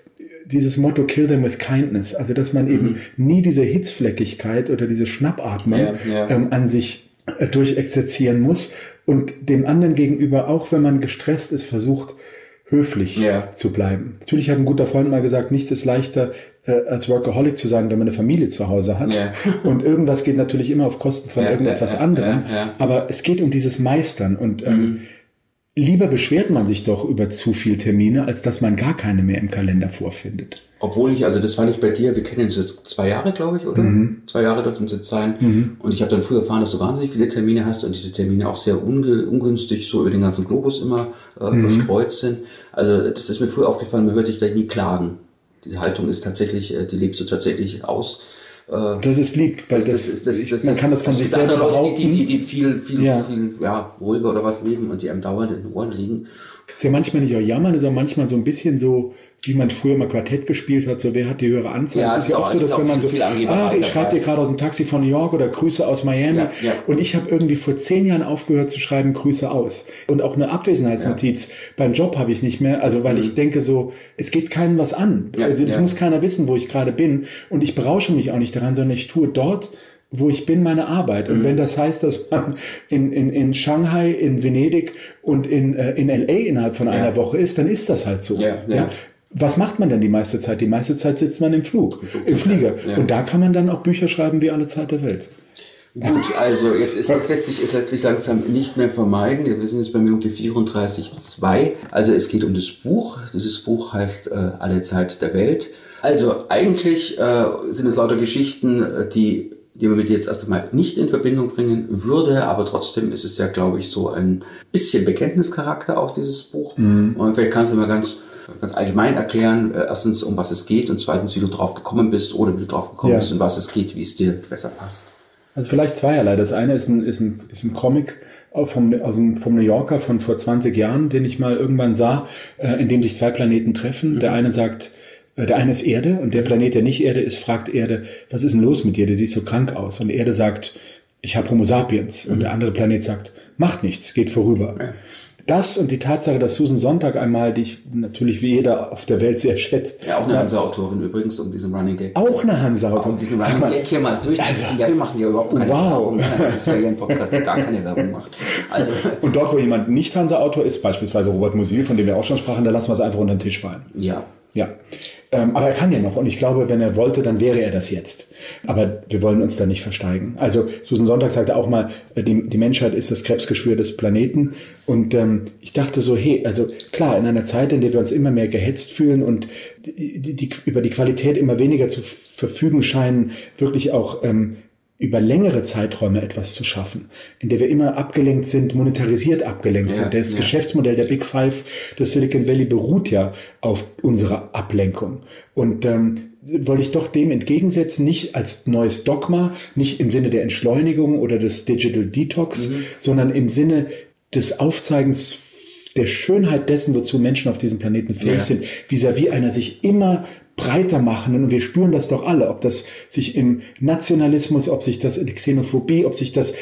dieses Motto Kill them with kindness, also dass man mhm. eben nie diese Hitzfleckigkeit oder diese Schnappatmung ja, ja. Ähm, an sich äh, durchexerzieren muss und dem anderen gegenüber, auch wenn man gestresst ist, versucht, höflich ja. zu bleiben. Natürlich hat ein guter Freund mal gesagt, nichts ist leichter äh, als Workaholic zu sein, wenn man eine Familie zu Hause hat. Ja. Und irgendwas geht natürlich immer auf Kosten von ja, irgendetwas ja, anderem. Ja, ja. Aber es geht um dieses Meistern. Und ähm, mhm. lieber beschwert man sich doch über zu viele Termine, als dass man gar keine mehr im Kalender vorfindet.
Obwohl ich, also das fand ich bei dir, wir kennen uns jetzt zwei Jahre, glaube ich, oder? Mhm. Zwei Jahre dürfen es jetzt sein. Mhm. Und ich habe dann früher erfahren, dass du wahnsinnig viele Termine hast und diese Termine auch sehr unge- ungünstig so über den ganzen Globus immer äh, mhm. verstreut sind. Also das ist mir früher aufgefallen, man hört dich da nie klagen. Diese Haltung ist tatsächlich, die lebst du tatsächlich aus.
Das ist lieb, weil das, das, das, das, das man kann das von sich selber behaupten.
Die, die, die viel, viel, ja. viel ja, ruhiger oder was leben und die einem dauernd in den Ohren liegen.
Ist ja manchmal nicht auch jammern, ist auch manchmal so ein bisschen so, wie man früher mal Quartett gespielt hat, so wer hat die höhere Anzahl.
Ja,
es ist ja oft so, dass wenn man so, ah, ich schreibe dir gerade aus dem Taxi von New York oder Grüße aus Miami. Ja, ja. Und ich habe irgendwie vor zehn Jahren aufgehört zu schreiben, Grüße aus. Und auch eine Abwesenheitsnotiz ja. beim Job habe ich nicht mehr, also weil mhm. ich denke so, es geht keinem was an. Ja, also es ja. muss keiner wissen, wo ich gerade bin. Und ich berausche mich auch nicht daran, sondern ich tue dort, wo ich bin, meine Arbeit. Und mhm. wenn das heißt, dass man in, in, in Shanghai, in Venedig und in, äh, in L A innerhalb von ja. einer Woche ist, dann ist das halt so. Ja, ja. Ja? Was macht man denn die meiste Zeit? Die meiste Zeit sitzt man im Flug, im Flieger. Ja. Und da kann man dann auch Bücher schreiben wie alle Zeit der Welt.
Gut, also jetzt ist es lässt sich, es lässt sich langsam nicht mehr vermeiden. Wir sind jetzt bei Minute vierunddreißig Komma zwei. Also es geht um das Buch. Dieses Buch heißt äh, Alle Zeit der Welt. Also eigentlich äh, sind es lauter Geschichten, die die man mit dir jetzt erst einmal nicht in Verbindung bringen würde, aber trotzdem ist es ja, glaube ich, so ein bisschen Bekenntnischarakter auch, dieses Buch. Mhm. Und vielleicht kannst du mal ganz, ganz allgemein erklären, erstens, um was es geht und zweitens, wie du drauf gekommen bist oder wie du drauf gekommen ja. bist und was es geht, wie es dir besser passt.
Also vielleicht zweierlei. Das eine ist ein, ist ein, ist ein Comic vom, also vom New Yorker von vor zwanzig Jahren, den ich mal irgendwann sah, in dem sich zwei Planeten treffen. Mhm. Der eine sagt, Der eine ist Erde und der Planet, der nicht Erde ist, fragt Erde, was ist denn los mit dir? Du siehst so krank aus. Und Erde sagt, ich habe Homo sapiens. Mhm. Und der andere Planet sagt, macht nichts, geht vorüber. Ja. Das und die Tatsache, dass Susan Sontag einmal, die ich natürlich wie jeder auf der Welt sehr schätzt.
Ja, auch eine Hansa-Autorin übrigens, um diesen Running Gag.
Auch eine Hansa-Autorin.
Um diesen Running mal, Gag hier mal durchzuziehen. Also, ja, wir machen ja überhaupt keine wow. Werbung. Das ist ja hier ein Podcast, der gar keine Werbung macht. Also.
Und dort, wo jemand nicht Hansa-Autor ist, beispielsweise Robert Musil, von dem wir auch schon sprachen, da lassen wir es einfach unter den Tisch fallen.
Ja.
Ja. Ähm, aber er kann ja noch. Und ich glaube, wenn er wollte, dann wäre er das jetzt. Aber wir wollen uns da nicht versteigen. Also Susan Sontag sagte auch mal, die, die Menschheit ist das Krebsgeschwür des Planeten. Und ähm, ich dachte so, hey, also klar, in einer Zeit, in der wir uns immer mehr gehetzt fühlen und die, die, die, über die Qualität immer weniger zu verfügen scheinen, wirklich auch ähm, über längere Zeiträume etwas zu schaffen, in der wir immer abgelenkt sind, monetarisiert abgelenkt ja, sind. Das ja. Geschäftsmodell der Big Five des Silicon Valley beruht ja auf unserer Ablenkung. Und ähm, wollte ich doch dem entgegensetzen, nicht als neues Dogma, nicht im Sinne der Entschleunigung oder des Digital Detox, mhm. sondern im Sinne des Aufzeigens der Schönheit dessen, wozu Menschen auf diesem Planeten fähig ja. sind, vis-à-vis einer sich immer breiter machen. Und wir spüren das doch alle, ob das sich im Nationalismus, ob sich das in der Xenophobie, ob sich das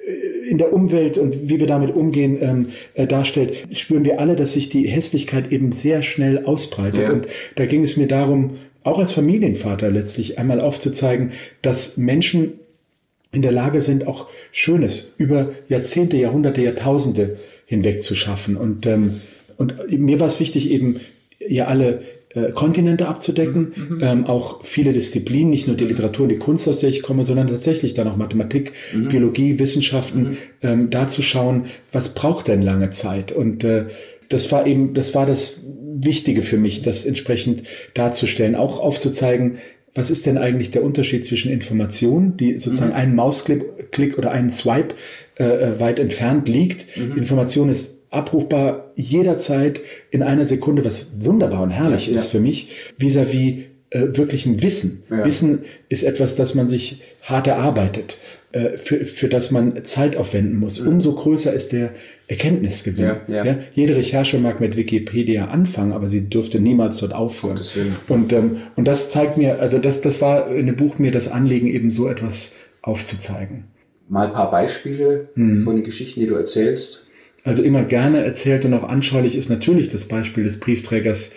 in der Umwelt und wie wir damit umgehen ähm, äh, darstellt, spüren wir alle, dass sich die Hässlichkeit eben sehr schnell ausbreitet. Ja. Und da ging es mir darum, auch als Familienvater letztlich einmal aufzuzeigen, dass Menschen in der Lage sind, auch Schönes über Jahrzehnte, Jahrhunderte, Jahrtausende hinweg zu schaffen. Und, ähm, und mir war es wichtig, eben ja alle äh, Kontinente abzudecken, mhm. ähm, auch viele Disziplinen, nicht nur die Literatur und die Kunst, aus der ich komme, sondern tatsächlich dann auch Mathematik, mhm. Biologie, Wissenschaften, mhm. ähm, da zu schauen, was braucht denn lange Zeit? Und äh, das war eben, das war das Wichtige für mich, das entsprechend darzustellen, auch aufzuzeigen, was ist denn eigentlich der Unterschied zwischen Information, die sozusagen mhm. einen Mausklick oder einen Swipe äh, weit entfernt liegt. Mhm. Information ist abrufbar jederzeit in einer Sekunde, was wunderbar und herrlich ja, ist ja. für mich, vis-à-vis äh, wirklichem Wissen. Ja. Wissen ist etwas, das man sich hart erarbeitet, äh, für, für das man Zeit aufwenden muss. Mhm. Umso größer ist der Erkenntnisgewinn. Ja, ja. Ja, jede Recherche mag mit Wikipedia anfangen, aber sie dürfte niemals dort aufhören. Und, ähm, und das zeigt mir, also das, das war in dem Buch mir das Anliegen, eben so etwas aufzuzeigen.
Mal ein paar Beispiele mhm. von den Geschichten, die du erzählst.
Also immer gerne erzählt und auch anschaulich ist natürlich das Beispiel des Briefträgers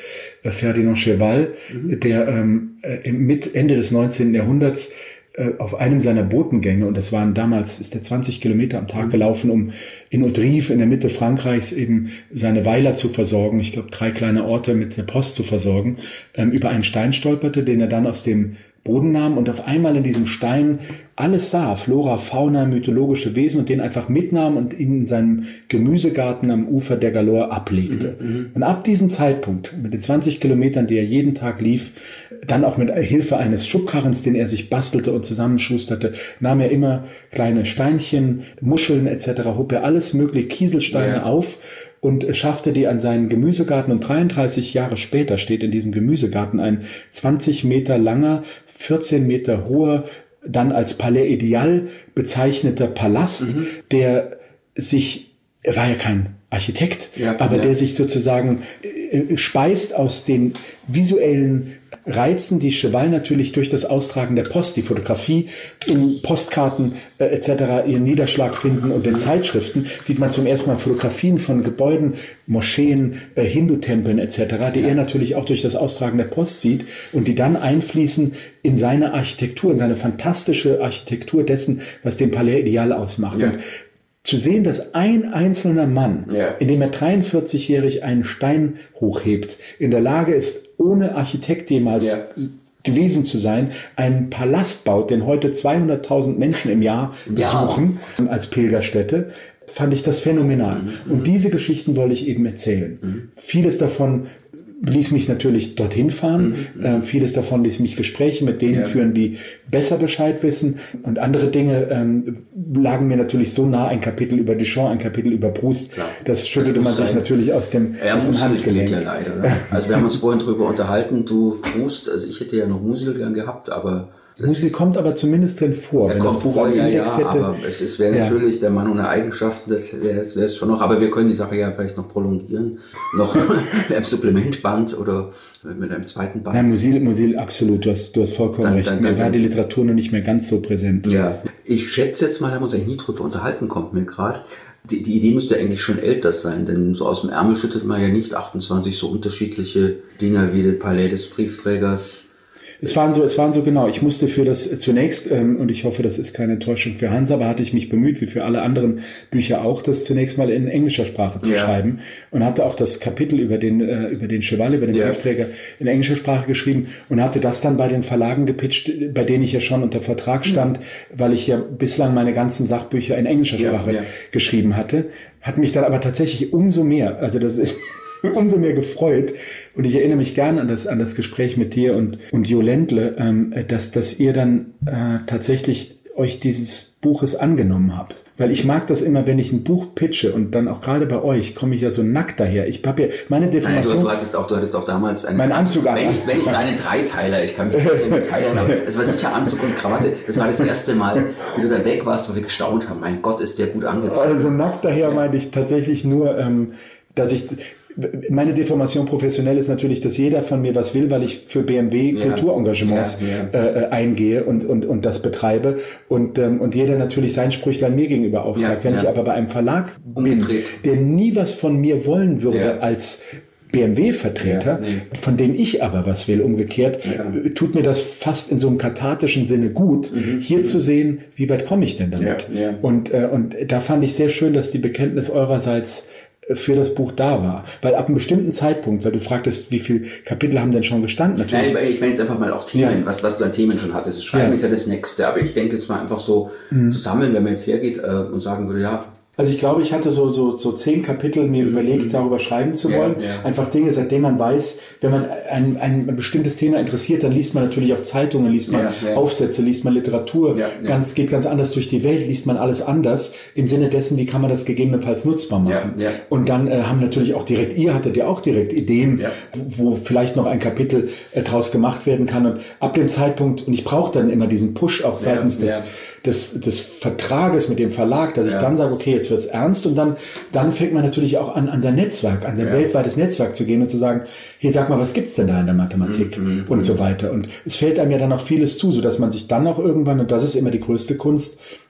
äh, Ferdinand Cheval, mhm. der ähm, äh, mit Ende des neunzehnten Jahrhunderts äh, auf einem seiner Botengänge, und das waren damals, ist er zwanzig Kilometer am Tag mhm. gelaufen, um in Haute-Rive in der Mitte Frankreichs eben seine Weiler zu versorgen, ich glaube drei kleine Orte mit der Post zu versorgen, ähm, über einen Stein stolperte, den er dann aus dem Boden nahm und auf einmal in diesem Stein alles sah, Flora, Fauna, mythologische Wesen, und den einfach mitnahm und ihn in seinem Gemüsegarten am Ufer der Galore ablegte. Mhm. Und ab diesem Zeitpunkt, mit den zwanzig Kilometern, die er jeden Tag lief, dann auch mit Hilfe eines Schubkarrens, den er sich bastelte und zusammenschusterte, nahm er immer kleine Steinchen, Muscheln et cetera, hob er alles mögliche Kieselsteine ja. auf und schaffte die an seinen Gemüsegarten. Und dreiunddreißig Jahre später steht in diesem Gemüsegarten ein zwanzig Meter langer, vierzehn Meter hoher, dann als Palais Ideal bezeichneter Palast, mhm. der sich, er war ja kein Architekt, ja, aber ja. der sich sozusagen äh, speist aus den visuellen Reizen, die Cheval natürlich durch das Austragen der Post, die Fotografie in Postkarten äh, et cetera ihren Niederschlag finden, und in Zeitschriften sieht man zum ersten Mal Fotografien von Gebäuden, Moscheen, äh, Hindu-Tempeln et cetera, die ja. er natürlich auch durch das Austragen der Post sieht und die dann einfließen in seine Architektur, in seine fantastische Architektur dessen, was den Palais Ideal ausmacht. Ja. Und zu sehen, dass ein einzelner Mann, ja. indem er dreiundvierzigjährig einen Stein hochhebt, in der Lage ist, ohne Architekt jemals ja. gewesen zu sein, einen Palast baut, den heute zweihunderttausend Menschen im Jahr besuchen, ja. als Pilgerstätte, fand ich das phänomenal. Mhm. Und diese Geschichten wollte ich eben erzählen. Mhm. Vieles davon ließ mich natürlich dorthin fahren. Mhm. Äh, vieles davon ließ mich Gespräche mit denen ja. führen, die besser Bescheid wissen. Und andere Dinge ähm, lagen mir natürlich so nah, ein Kapitel über Duchamp, ein Kapitel über Proust. Klar. Das schüttelte man sich natürlich aus dem,
ja,
aus dem Handgelenk.
Ja, leider. Ne? Also wir haben uns vorhin drüber unterhalten, du Proust, also ich hätte ja noch Musil gern gehabt, aber
Musil kommt aber zumindest drin vor.
Er
wenn
kommt
das Buch
vor, ja, ja,
hätte.
aber es ist, wäre ja. natürlich der Mann ohne Eigenschaften, das wäre es schon noch, aber wir können die Sache ja vielleicht noch prolongieren, noch im Supplementband oder mit einem zweiten Band.
Nein, Musil, Musil, absolut, du hast, du hast vollkommen dann, recht. Dann, dann, mir war die Literatur noch nicht mehr ganz so präsent.
Ja, ich schätze jetzt mal, da haben wir uns eigentlich nie drüber unterhalten, kommt mir gerade. Die, die Idee müsste eigentlich schon älter sein, denn so aus dem Ärmel schüttet man ja nicht achtundzwanzig so unterschiedliche Dinge wie den Palais des Briefträgers.
Es waren so, es waren so genau. Ich musste für das zunächst, ähm, und ich hoffe, das ist keine Enttäuschung für Hans, aber hatte ich mich bemüht, wie für alle anderen Bücher auch, das zunächst mal in englischer Sprache zu ja. schreiben, und hatte auch das Kapitel über den äh, über den Cheval, über den ja. Briefträger in englischer Sprache geschrieben und hatte das dann bei den Verlagen gepitcht, bei denen ich ja schon unter Vertrag stand, mhm. weil ich ja bislang meine ganzen Sachbücher in englischer Sprache ja, ja. geschrieben hatte. Hat mich dann aber tatsächlich umso mehr, also das ist umso mehr gefreut, und ich erinnere mich gerne an das an das Gespräch mit dir und und Jo Ländle, ähm, dass dass ihr dann äh, tatsächlich euch dieses Buches angenommen habt, weil ich mag das immer, wenn ich ein Buch pitche, und dann auch gerade bei euch komme ich ja so nackt daher. Ich habe ja meine Deformation.
Nein, du, du hattest auch du hattest auch damals einen
mein Anzug an.
Wenn ich, wenn ich einen Dreiteiler, ich kann mich nicht teilen, aber das war sicher Anzug und Krawatte. Das war das erste Mal, wie du dann weg warst, wo wir gestaunt haben. Mein Gott, ist der gut angezogen.
Also nackt daher ja. meinte ich tatsächlich nur, ähm, dass ich meine Deformation professionell ist natürlich, dass jeder von mir was will, weil ich für B M W ja. Kulturengagements ja, ja. Äh, eingehe und, und, und das betreibe. Und, ähm, und jeder natürlich sein Sprüchlein mir gegenüber aufsagt. Ja, Wenn ja. ich aber bei einem Verlag
Umgedreht.
bin, der nie was von mir wollen würde ja. als B M W-Vertreter, ja, nee. von dem ich aber was will, umgekehrt, ja. tut mir das fast in so einem kathartischen Sinne gut, mhm. hier mhm. zu sehen, wie weit komme ich denn damit? Ja, ja. Und, äh, und da fand ich sehr schön, dass die Bekenntnis eurerseits für das Buch da war. Weil ab einem bestimmten Zeitpunkt, weil du fragtest, wie viele Kapitel haben denn schon gestanden? Natürlich.
Nein, ich meine jetzt einfach mal auch Themen, ja. was, was du an Themen schon hattest. Das Schreiben ja. ist ja das Nächste, aber ich denke jetzt mal einfach so mhm. zu sammeln, wenn man jetzt hergeht äh, und sagen würde, ja,
Also ich glaube, ich hatte so so so zehn Kapitel mir mhm. überlegt, darüber schreiben zu wollen. Ja, ja. Einfach Dinge, seitdem man weiß, wenn man ein, ein bestimmtes Thema interessiert, dann liest man natürlich auch Zeitungen, liest man ja, ja. Aufsätze, liest man Literatur, ja, ja. ganz geht ganz anders durch die Welt, liest man alles anders, im Sinne dessen, wie kann man das gegebenenfalls nutzbar machen. Ja, ja. Und dann äh, haben natürlich auch direkt, ihr hattet ja auch direkt Ideen, ja. wo vielleicht noch ein Kapitel äh, draus gemacht werden kann. Und ab dem Zeitpunkt, und ich brauche dann immer diesen Push auch seitens ja, des, ja. des des Vertrages mit dem Verlag, dass ja. ich dann sage, okay, jetzt wird's ernst, und dann dann fängt man natürlich auch an, an sein Netzwerk, an sein ja. weltweites Netzwerk zu gehen und zu sagen, hey, sag mal, was gibt's denn da in der Mathematik mhm, und mhm. so weiter. Und es fällt einem ja dann auch vieles zu, so dass man sich dann auch irgendwann, und das ist immer die größte Kunst,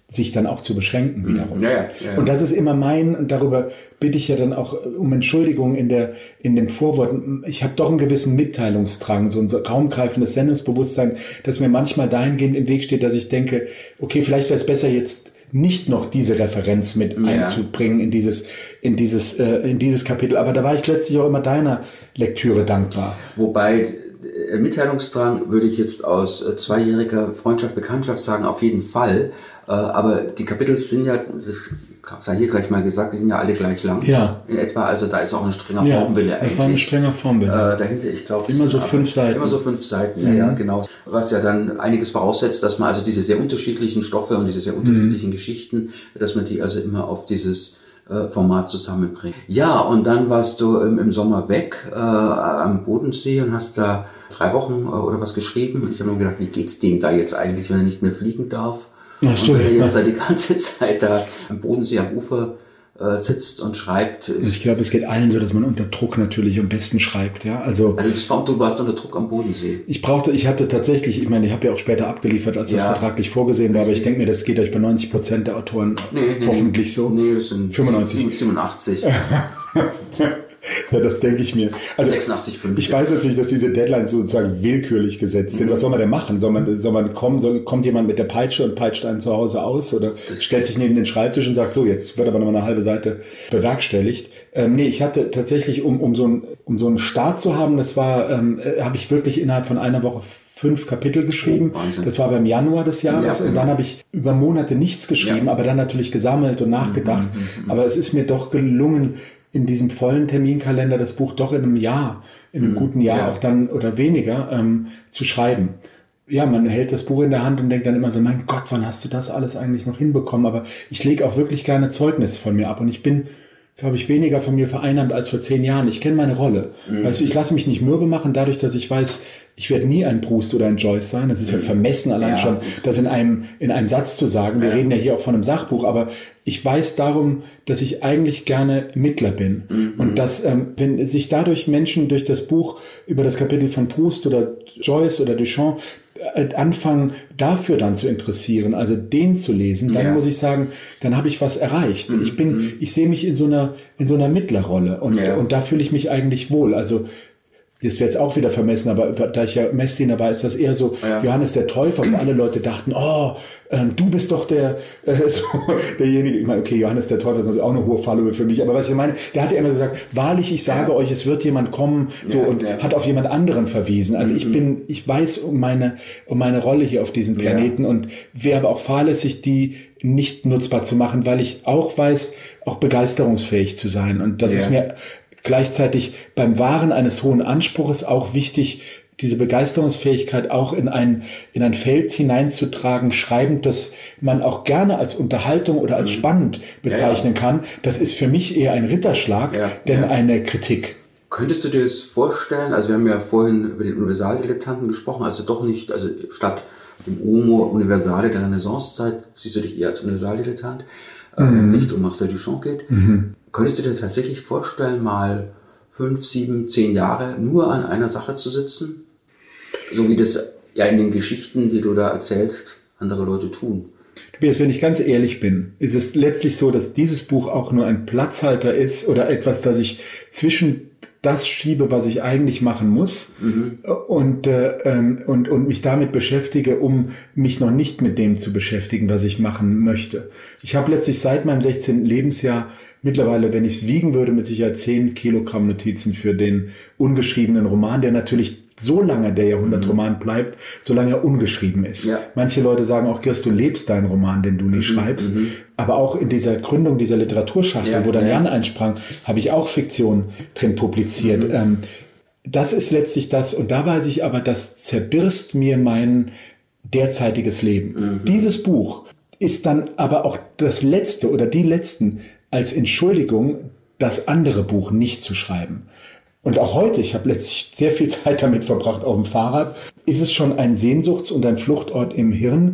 sich dann auch zu beschränken wiederum.
Ja, ja, ja.
Und das ist immer mein, und darüber bitte ich ja dann auch um Entschuldigung in der in dem Vorwort. Ich habe doch einen gewissen Mitteilungsdrang, so ein raumgreifendes Sendungsbewusstsein, das mir manchmal dahingehend im Weg steht, dass ich denke, okay, vielleicht wäre es besser jetzt nicht noch diese Referenz mit ja. einzubringen in dieses in dieses äh, in dieses Kapitel. Aber da war ich letztlich auch immer deiner Lektüre dankbar.
Wobei Mitteilungsdrang würde ich jetzt aus zweijähriger Freundschaft, Bekanntschaft sagen, auf jeden Fall. Aber die Kapitel sind ja, das sei hier gleich mal gesagt, die sind ja alle gleich lang.
Ja.
In etwa, also da ist auch ein strenger
ja,
Formwille eigentlich.
Das war ein strenger Formwille.
Äh, dahinter, ich glaube,
immer so fünf Seiten.
Immer so fünf Seiten, ja, mhm. ja, genau. Was ja dann einiges voraussetzt, dass man also diese sehr unterschiedlichen Stoffe und diese sehr unterschiedlichen mhm. Geschichten, dass man die also immer auf dieses Format zusammenbringt. Ja, und dann warst du im, im Sommer weg äh, am Bodensee und hast da drei Wochen äh, oder was geschrieben. Und ich habe mir gedacht, wie geht's dem da jetzt eigentlich, wenn er nicht mehr fliegen darf?
Ach so,
und wenn er jetzt
ja.
da die ganze Zeit da am Bodensee am Ufer äh, sitzt und schreibt.
Ich glaube, es geht allen so, dass man unter Druck natürlich am besten schreibt. Ja, also,
also das war, du warst unter Druck am Bodensee.
Ich brauchte, ich hatte tatsächlich, ich meine, ich habe ja auch später abgeliefert, als das ja. vertraglich vorgesehen war, aber ich denke mir, das geht euch bei neunzig Prozent der Autoren nee, nee, hoffentlich so.
Nee, das sind
fünfundneunzig.
siebenundachtzig.
Ja, das denke ich mir. Also
sechsundachtzig Komma fünf.
Ich weiß natürlich, dass diese Deadlines sozusagen willkürlich gesetzt sind. Mhm. Was soll man denn machen? Soll man, soll man kommen, soll, kommt jemand mit der Peitsche und peitscht einen zu Hause aus? Oder das stellt sich neben den Schreibtisch und sagt, so, jetzt wird aber noch mal eine halbe Seite bewerkstelligt. Ähm, nee, ich hatte tatsächlich, um, um, so ein, um so einen Start zu haben, das war, ähm, habe ich wirklich innerhalb von einer Woche fünf Kapitel geschrieben. Oh, das war beim Januar des Jahres. Ja, genau. Und dann habe ich über Monate nichts geschrieben, ja. aber dann natürlich gesammelt und nachgedacht. Mhm, aber es ist mir doch gelungen, in diesem vollen Terminkalender das Buch doch in einem Jahr, in einem mm, guten Jahr ja. auch dann oder weniger ähm, zu schreiben. Ja, man hält das Buch in der Hand und denkt dann immer so, mein Gott, wann hast du das alles eigentlich noch hinbekommen? Aber ich lege auch wirklich gerne Zeugnis von mir ab und ich bin, glaube ich, weniger von mir vereinnahmt als vor zehn Jahren. Ich kenne meine Rolle. Mm. Also ich lasse mich nicht mürbe machen, dadurch, dass ich weiß, ich werde nie ein Proust oder ein Joyce sein. Das ist ja vermessen, allein ja. schon, das in einem, in einem Satz zu sagen. Wir ja. reden ja hier auch von einem Sachbuch, aber ich weiß darum, dass ich eigentlich gerne Mittler bin. Mhm. Und dass, ähm, wenn sich dadurch Menschen durch das Buch über das Kapitel von Proust oder Joyce oder Duchamp äh, anfangen, dafür dann zu interessieren, also den zu lesen, dann ja. muss ich sagen, dann habe ich was erreicht. Mhm. Ich bin, ich sehe mich in so einer, in so einer Mittlerrolle und, ja. und da fühle ich mich eigentlich wohl. Also, das wäre jetzt auch wieder vermessen, aber da ich ja Messdiener war, ist das eher so, ja. Johannes der Täufer, wo alle Leute dachten, oh, ähm, du bist doch der, äh, so, derjenige, ich meine, okay, Johannes der Täufer ist natürlich auch eine hohe Fallhöhe für mich, aber was ich meine, der hat ja immer gesagt, wahrlich, ich sage ja. euch, es wird jemand kommen, so, ja, und ja. hat auf jemand anderen verwiesen. Also mhm. ich bin, ich weiß um meine, um meine Rolle hier auf diesem Planeten ja. und wäre aber auch fahrlässig, die nicht nutzbar zu machen, weil ich auch weiß, auch begeisterungsfähig zu sein. Und das ja. ist mir gleichzeitig beim Wahren eines hohen Anspruches auch wichtig, diese Begeisterungsfähigkeit auch in ein, in ein Feld hineinzutragen, schreibend, das man auch gerne als Unterhaltung oder als spannend bezeichnen ja, ja. kann. Das ist für mich eher ein Ritterschlag, ja, denn ja. eine Kritik.
Könntest du dir das vorstellen, also wir haben ja vorhin über den Universaldilettanten gesprochen, also doch nicht, also statt dem Homo Universale der Renaissancezeit, siehst du dich eher als Universaldilettant, mhm. äh, wenn es nicht um Marcel Duchamp geht. Mhm. Könntest du dir tatsächlich vorstellen, mal fünf, sieben, zehn Jahre nur an einer Sache zu sitzen? So wie das ja in den Geschichten, die du da erzählst, andere Leute tun.
Tobias, wenn ich ganz ehrlich bin, ist es letztlich so, dass dieses Buch auch nur ein Platzhalter ist oder etwas, das ich zwischen das schiebe, was ich eigentlich machen muss, mhm. und, äh, und, und mich damit beschäftige, um mich noch nicht mit dem zu beschäftigen, was ich machen möchte. Ich habe letztlich seit meinem sechzehnten Lebensjahr mittlerweile, wenn ich es wiegen würde, mit Sicherheit zehn Kilogramm Notizen für den ungeschriebenen Roman, der natürlich so lange der Jahrhundertroman mhm. bleibt, solange er ungeschrieben ist. Ja. Manche Leute sagen auch, Girst, du lebst deinen Roman, den du nie mhm. schreibst. Mhm. Aber auch in dieser Gründung dieser Literaturschachtel, ja, wo dann ja. Jan einsprang, habe ich auch Fiktion drin publiziert. Mhm. Ähm, das ist letztlich das, und da weiß ich aber, das zerbirst mir mein derzeitiges Leben. Mhm. Dieses Buch ist dann aber auch das letzte oder die letzten als Entschuldigung, das andere Buch nicht zu schreiben. Und auch heute, ich habe letztlich sehr viel Zeit damit verbracht auf dem Fahrrad, ist es schon ein Sehnsuchts- und ein Fluchtort im Hirn,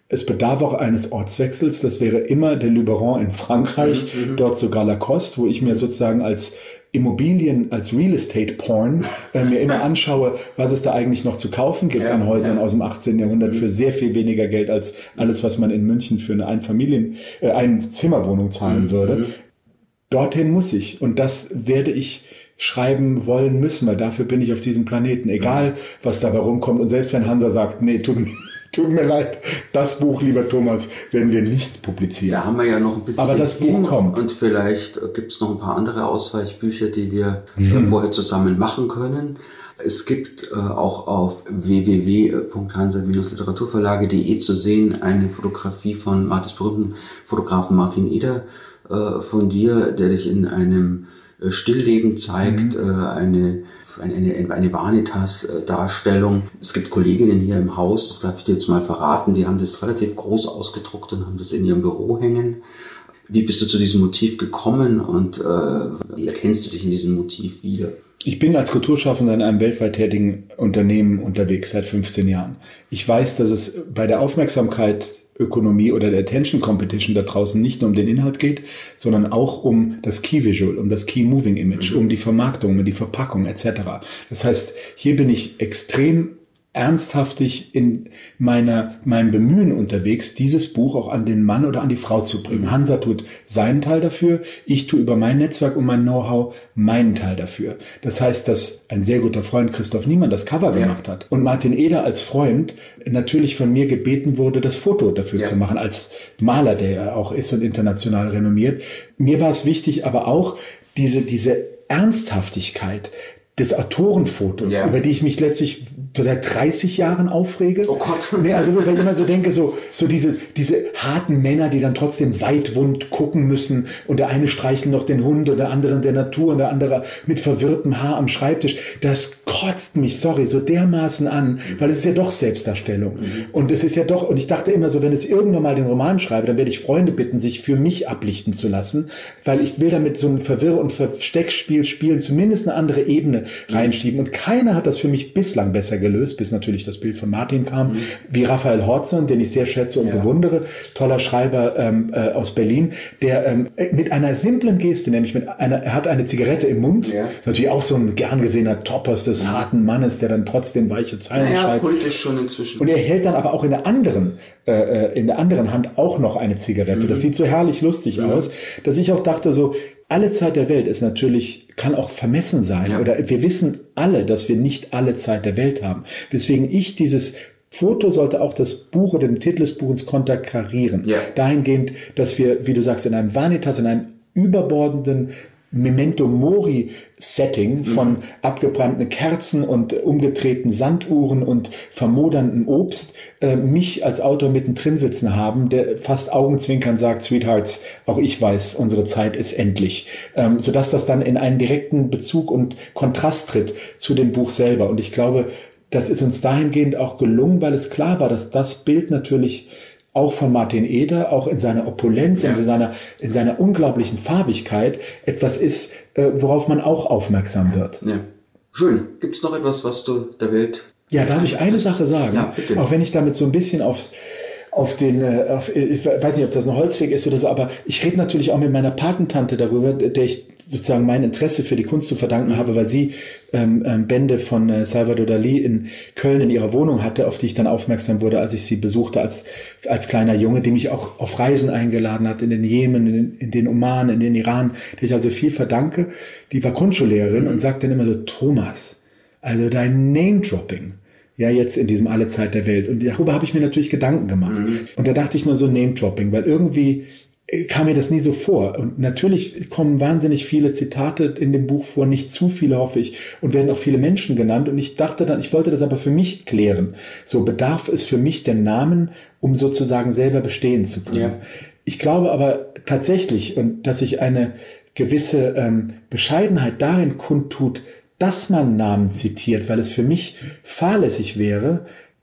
Es bedarf auch eines Ortswechsels. Das wäre immer der Luberon in Frankreich, mhm. dort sogar Lacoste, wo ich mir sozusagen als Immobilien, als Real Estate Porn äh, mir immer anschaue, was es da eigentlich noch zu kaufen gibt ja, an Häusern ja. aus dem achtzehnten Jahrhundert für sehr viel weniger Geld als alles, was man in München für eine Einfamilien, äh, Einzimmerwohnung zahlen mhm. würde. Dorthin muss ich. Und das werde ich schreiben wollen müssen, weil dafür bin ich auf diesem Planeten. Egal, was dabei rumkommt. Und selbst wenn Hansa sagt, nee, tut mir Tut mir leid, das Buch, lieber Thomas, werden wir nicht publizieren.
Da haben wir ja noch ein bisschen.
Aber das Buch kommt.
Und vielleicht gibt es noch ein paar andere Ausweichbücher, die wir mhm. vorher zusammen machen können. Es gibt äh, auch auf w w w punkt hansa literaturverlage punkt de zu sehen eine Fotografie von des berühmten Fotografen Martin Eder äh, von dir, der dich in einem äh, Stillleben zeigt, mhm. äh, eine Eine, eine, eine Vanitas-Darstellung. Es gibt Kolleginnen hier im Haus, das darf ich dir jetzt mal verraten, die haben das relativ groß ausgedruckt und haben das in ihrem Büro hängen. Wie bist du zu diesem Motiv gekommen und äh, wie erkennst du dich in diesem Motiv wieder?
Ich bin als Kulturschaffender in einem weltweit tätigen Unternehmen unterwegs seit fünfzehn Jahren. Ich weiß, dass es bei der Aufmerksamkeitsökonomie oder der Attention Competition da draußen nicht nur um den Inhalt geht, sondern auch um das Key Visual, um das Key Moving Image, mhm. um die Vermarktung, um die Verpackung et cetera. Das heißt, hier bin ich extrem ernsthaftig in meiner, meinem Bemühen unterwegs, dieses Buch auch an den Mann oder an die Frau zu bringen. Hansa tut seinen Teil dafür, ich tue über mein Netzwerk und mein Know-how meinen Teil dafür. Das heißt, dass ein sehr guter Freund Christoph Niemann das Cover ja. gemacht hat und Martin Eder als Freund natürlich von mir gebeten wurde, das Foto dafür ja. zu machen, als Maler, der er auch ist und international renommiert. Mir war es wichtig, aber auch diese, diese Ernsthaftigkeit des Autorenfotos, ja. über die ich mich letztlich seit dreißig Jahren aufrege.
Oh Gott.
Nee, also wenn ich immer so denke, so, so diese, diese harten Männer, die dann trotzdem weitwund gucken müssen und der eine streichelt noch den Hund und der andere in der Natur und der andere mit verwirrtem Haar am Schreibtisch. Das kotzt mich, sorry, so dermaßen an, mhm. weil es ist ja doch Selbstdarstellung. Mhm. Und es ist ja doch, und ich dachte immer so, wenn es irgendwann mal den Roman schreibe, dann werde ich Freunde bitten, sich für mich ablichten zu lassen, weil ich will damit so ein Verwirr- und Versteckspiel spielen, zumindest eine andere Ebene reinschieben. Und keiner hat das für mich bislang besser gelöst, bis natürlich das Bild von Martin kam, mhm. wie Raphael Hortzner, den ich sehr schätze und ja. bewundere, toller Schreiber ähm, äh, aus Berlin, der ähm, mit einer simplen Geste, nämlich mit einer, er hat eine Zigarette im Mund, ja. natürlich auch so ein gern gesehener Topos des mhm. harten Mannes, der dann trotzdem weiche Zeilen
naja,
schreibt.
Politisch schon inzwischen.
Und er hält dann aber auch in der anderen äh, in der anderen Hand auch noch eine Zigarette. Mhm. Das sieht so herrlich lustig mhm. aus, dass ich auch dachte so, alle Zeit der Welt ist natürlich, kann auch vermessen sein. Ja. Oder wir wissen alle, dass wir nicht alle Zeit der Welt haben. Weswegen ich dieses Foto sollte auch das Buch oder den Titel des Buches konterkarieren. Ja. Dahingehend, dass wir, wie du sagst, in einem Vanitas, in einem überbordenden Memento Mori Setting von mhm. abgebrannten Kerzen und umgedrehten Sanduhren und vermodernden Obst äh, mich als Autor mittendrin sitzen haben, der fast augenzwinkernd sagt, Sweethearts, auch ich weiß, unsere Zeit ist endlich. Ähm, sodass das dann in einen direkten Bezug und Kontrast tritt zu dem Buch selber. Und ich glaube, das ist uns dahingehend auch gelungen, weil es klar war, dass das Bild natürlich auch von Martin Eder, auch in seiner Opulenz, ja. in seiner, in seiner unglaublichen Farbigkeit etwas ist, äh, worauf man auch aufmerksam wird.
Ja. Schön. Gibt es noch etwas, was du der Welt...
Ja, darf ich eine Sache sagen?
Ja, bitte.
Auch wenn ich damit so ein bisschen auf, auf den, auf, ich weiß nicht, ob das ein Holzweg ist oder so, aber ich rede natürlich auch mit meiner Patentante darüber, der ich sozusagen mein Interesse für die Kunst zu verdanken mhm. habe, weil sie ähm, ähm, Bände von äh, Salvador Dalí in Köln in ihrer Wohnung hatte, auf die ich dann aufmerksam wurde, als ich sie besuchte als als kleiner Junge, die mich auch auf Reisen eingeladen hat, in den Jemen, in den, in den Oman, in den Iran, der ich also viel verdanke. Die war Grundschullehrerin mhm. und sagte dann immer so, Thomas, also dein Name-Dropping, ja, jetzt in diesem Alle Zeit der Welt. Und darüber habe ich mir natürlich Gedanken gemacht. Mhm. Und da dachte ich nur so Name-Dropping, weil irgendwie kam mir das nie so vor. Und natürlich kommen wahnsinnig viele Zitate in dem Buch vor, nicht zu viele, hoffe ich, und werden auch viele Menschen genannt. Und ich dachte dann, ich wollte das aber für mich klären. So bedarf es für mich den Namen, um sozusagen selber bestehen zu können. Ja. Ich glaube aber tatsächlich, und dass sich eine gewisse ähm, Bescheidenheit darin kundtut, dass man Namen zitiert, weil es für mich fahrlässig wäre,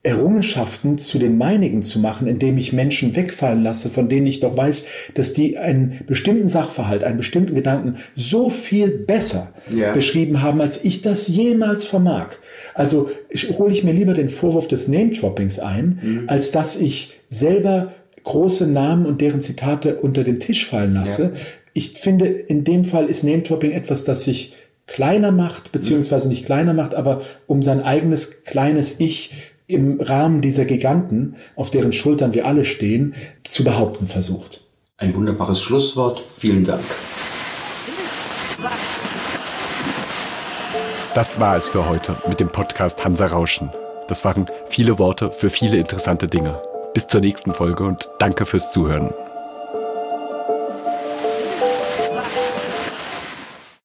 Errungenschaften zu den meinigen zu machen, indem ich Menschen wegfallen lasse, von denen ich doch weiß, dass die einen bestimmten Sachverhalt, einen bestimmten Gedanken so viel besser ja. beschrieben haben, als ich das jemals vermag. Also hole ich mir lieber den Vorwurf des Name-Droppings ein, mhm. als dass ich selber große Namen und deren Zitate unter den Tisch fallen lasse. Ja. Ich finde, in dem Fall ist Name-Dropping etwas, das sich kleiner macht, beziehungsweise nicht kleiner macht, aber um sein eigenes kleines Ich im Rahmen dieser Giganten, auf deren Schultern wir alle stehen, zu behaupten versucht.
Ein wunderbares Schlusswort. Vielen Dank.
Das war es für heute mit dem Podcast Hansa Rauschen. Das waren viele Worte für viele interessante Dinge. Bis zur nächsten Folge und danke fürs Zuhören.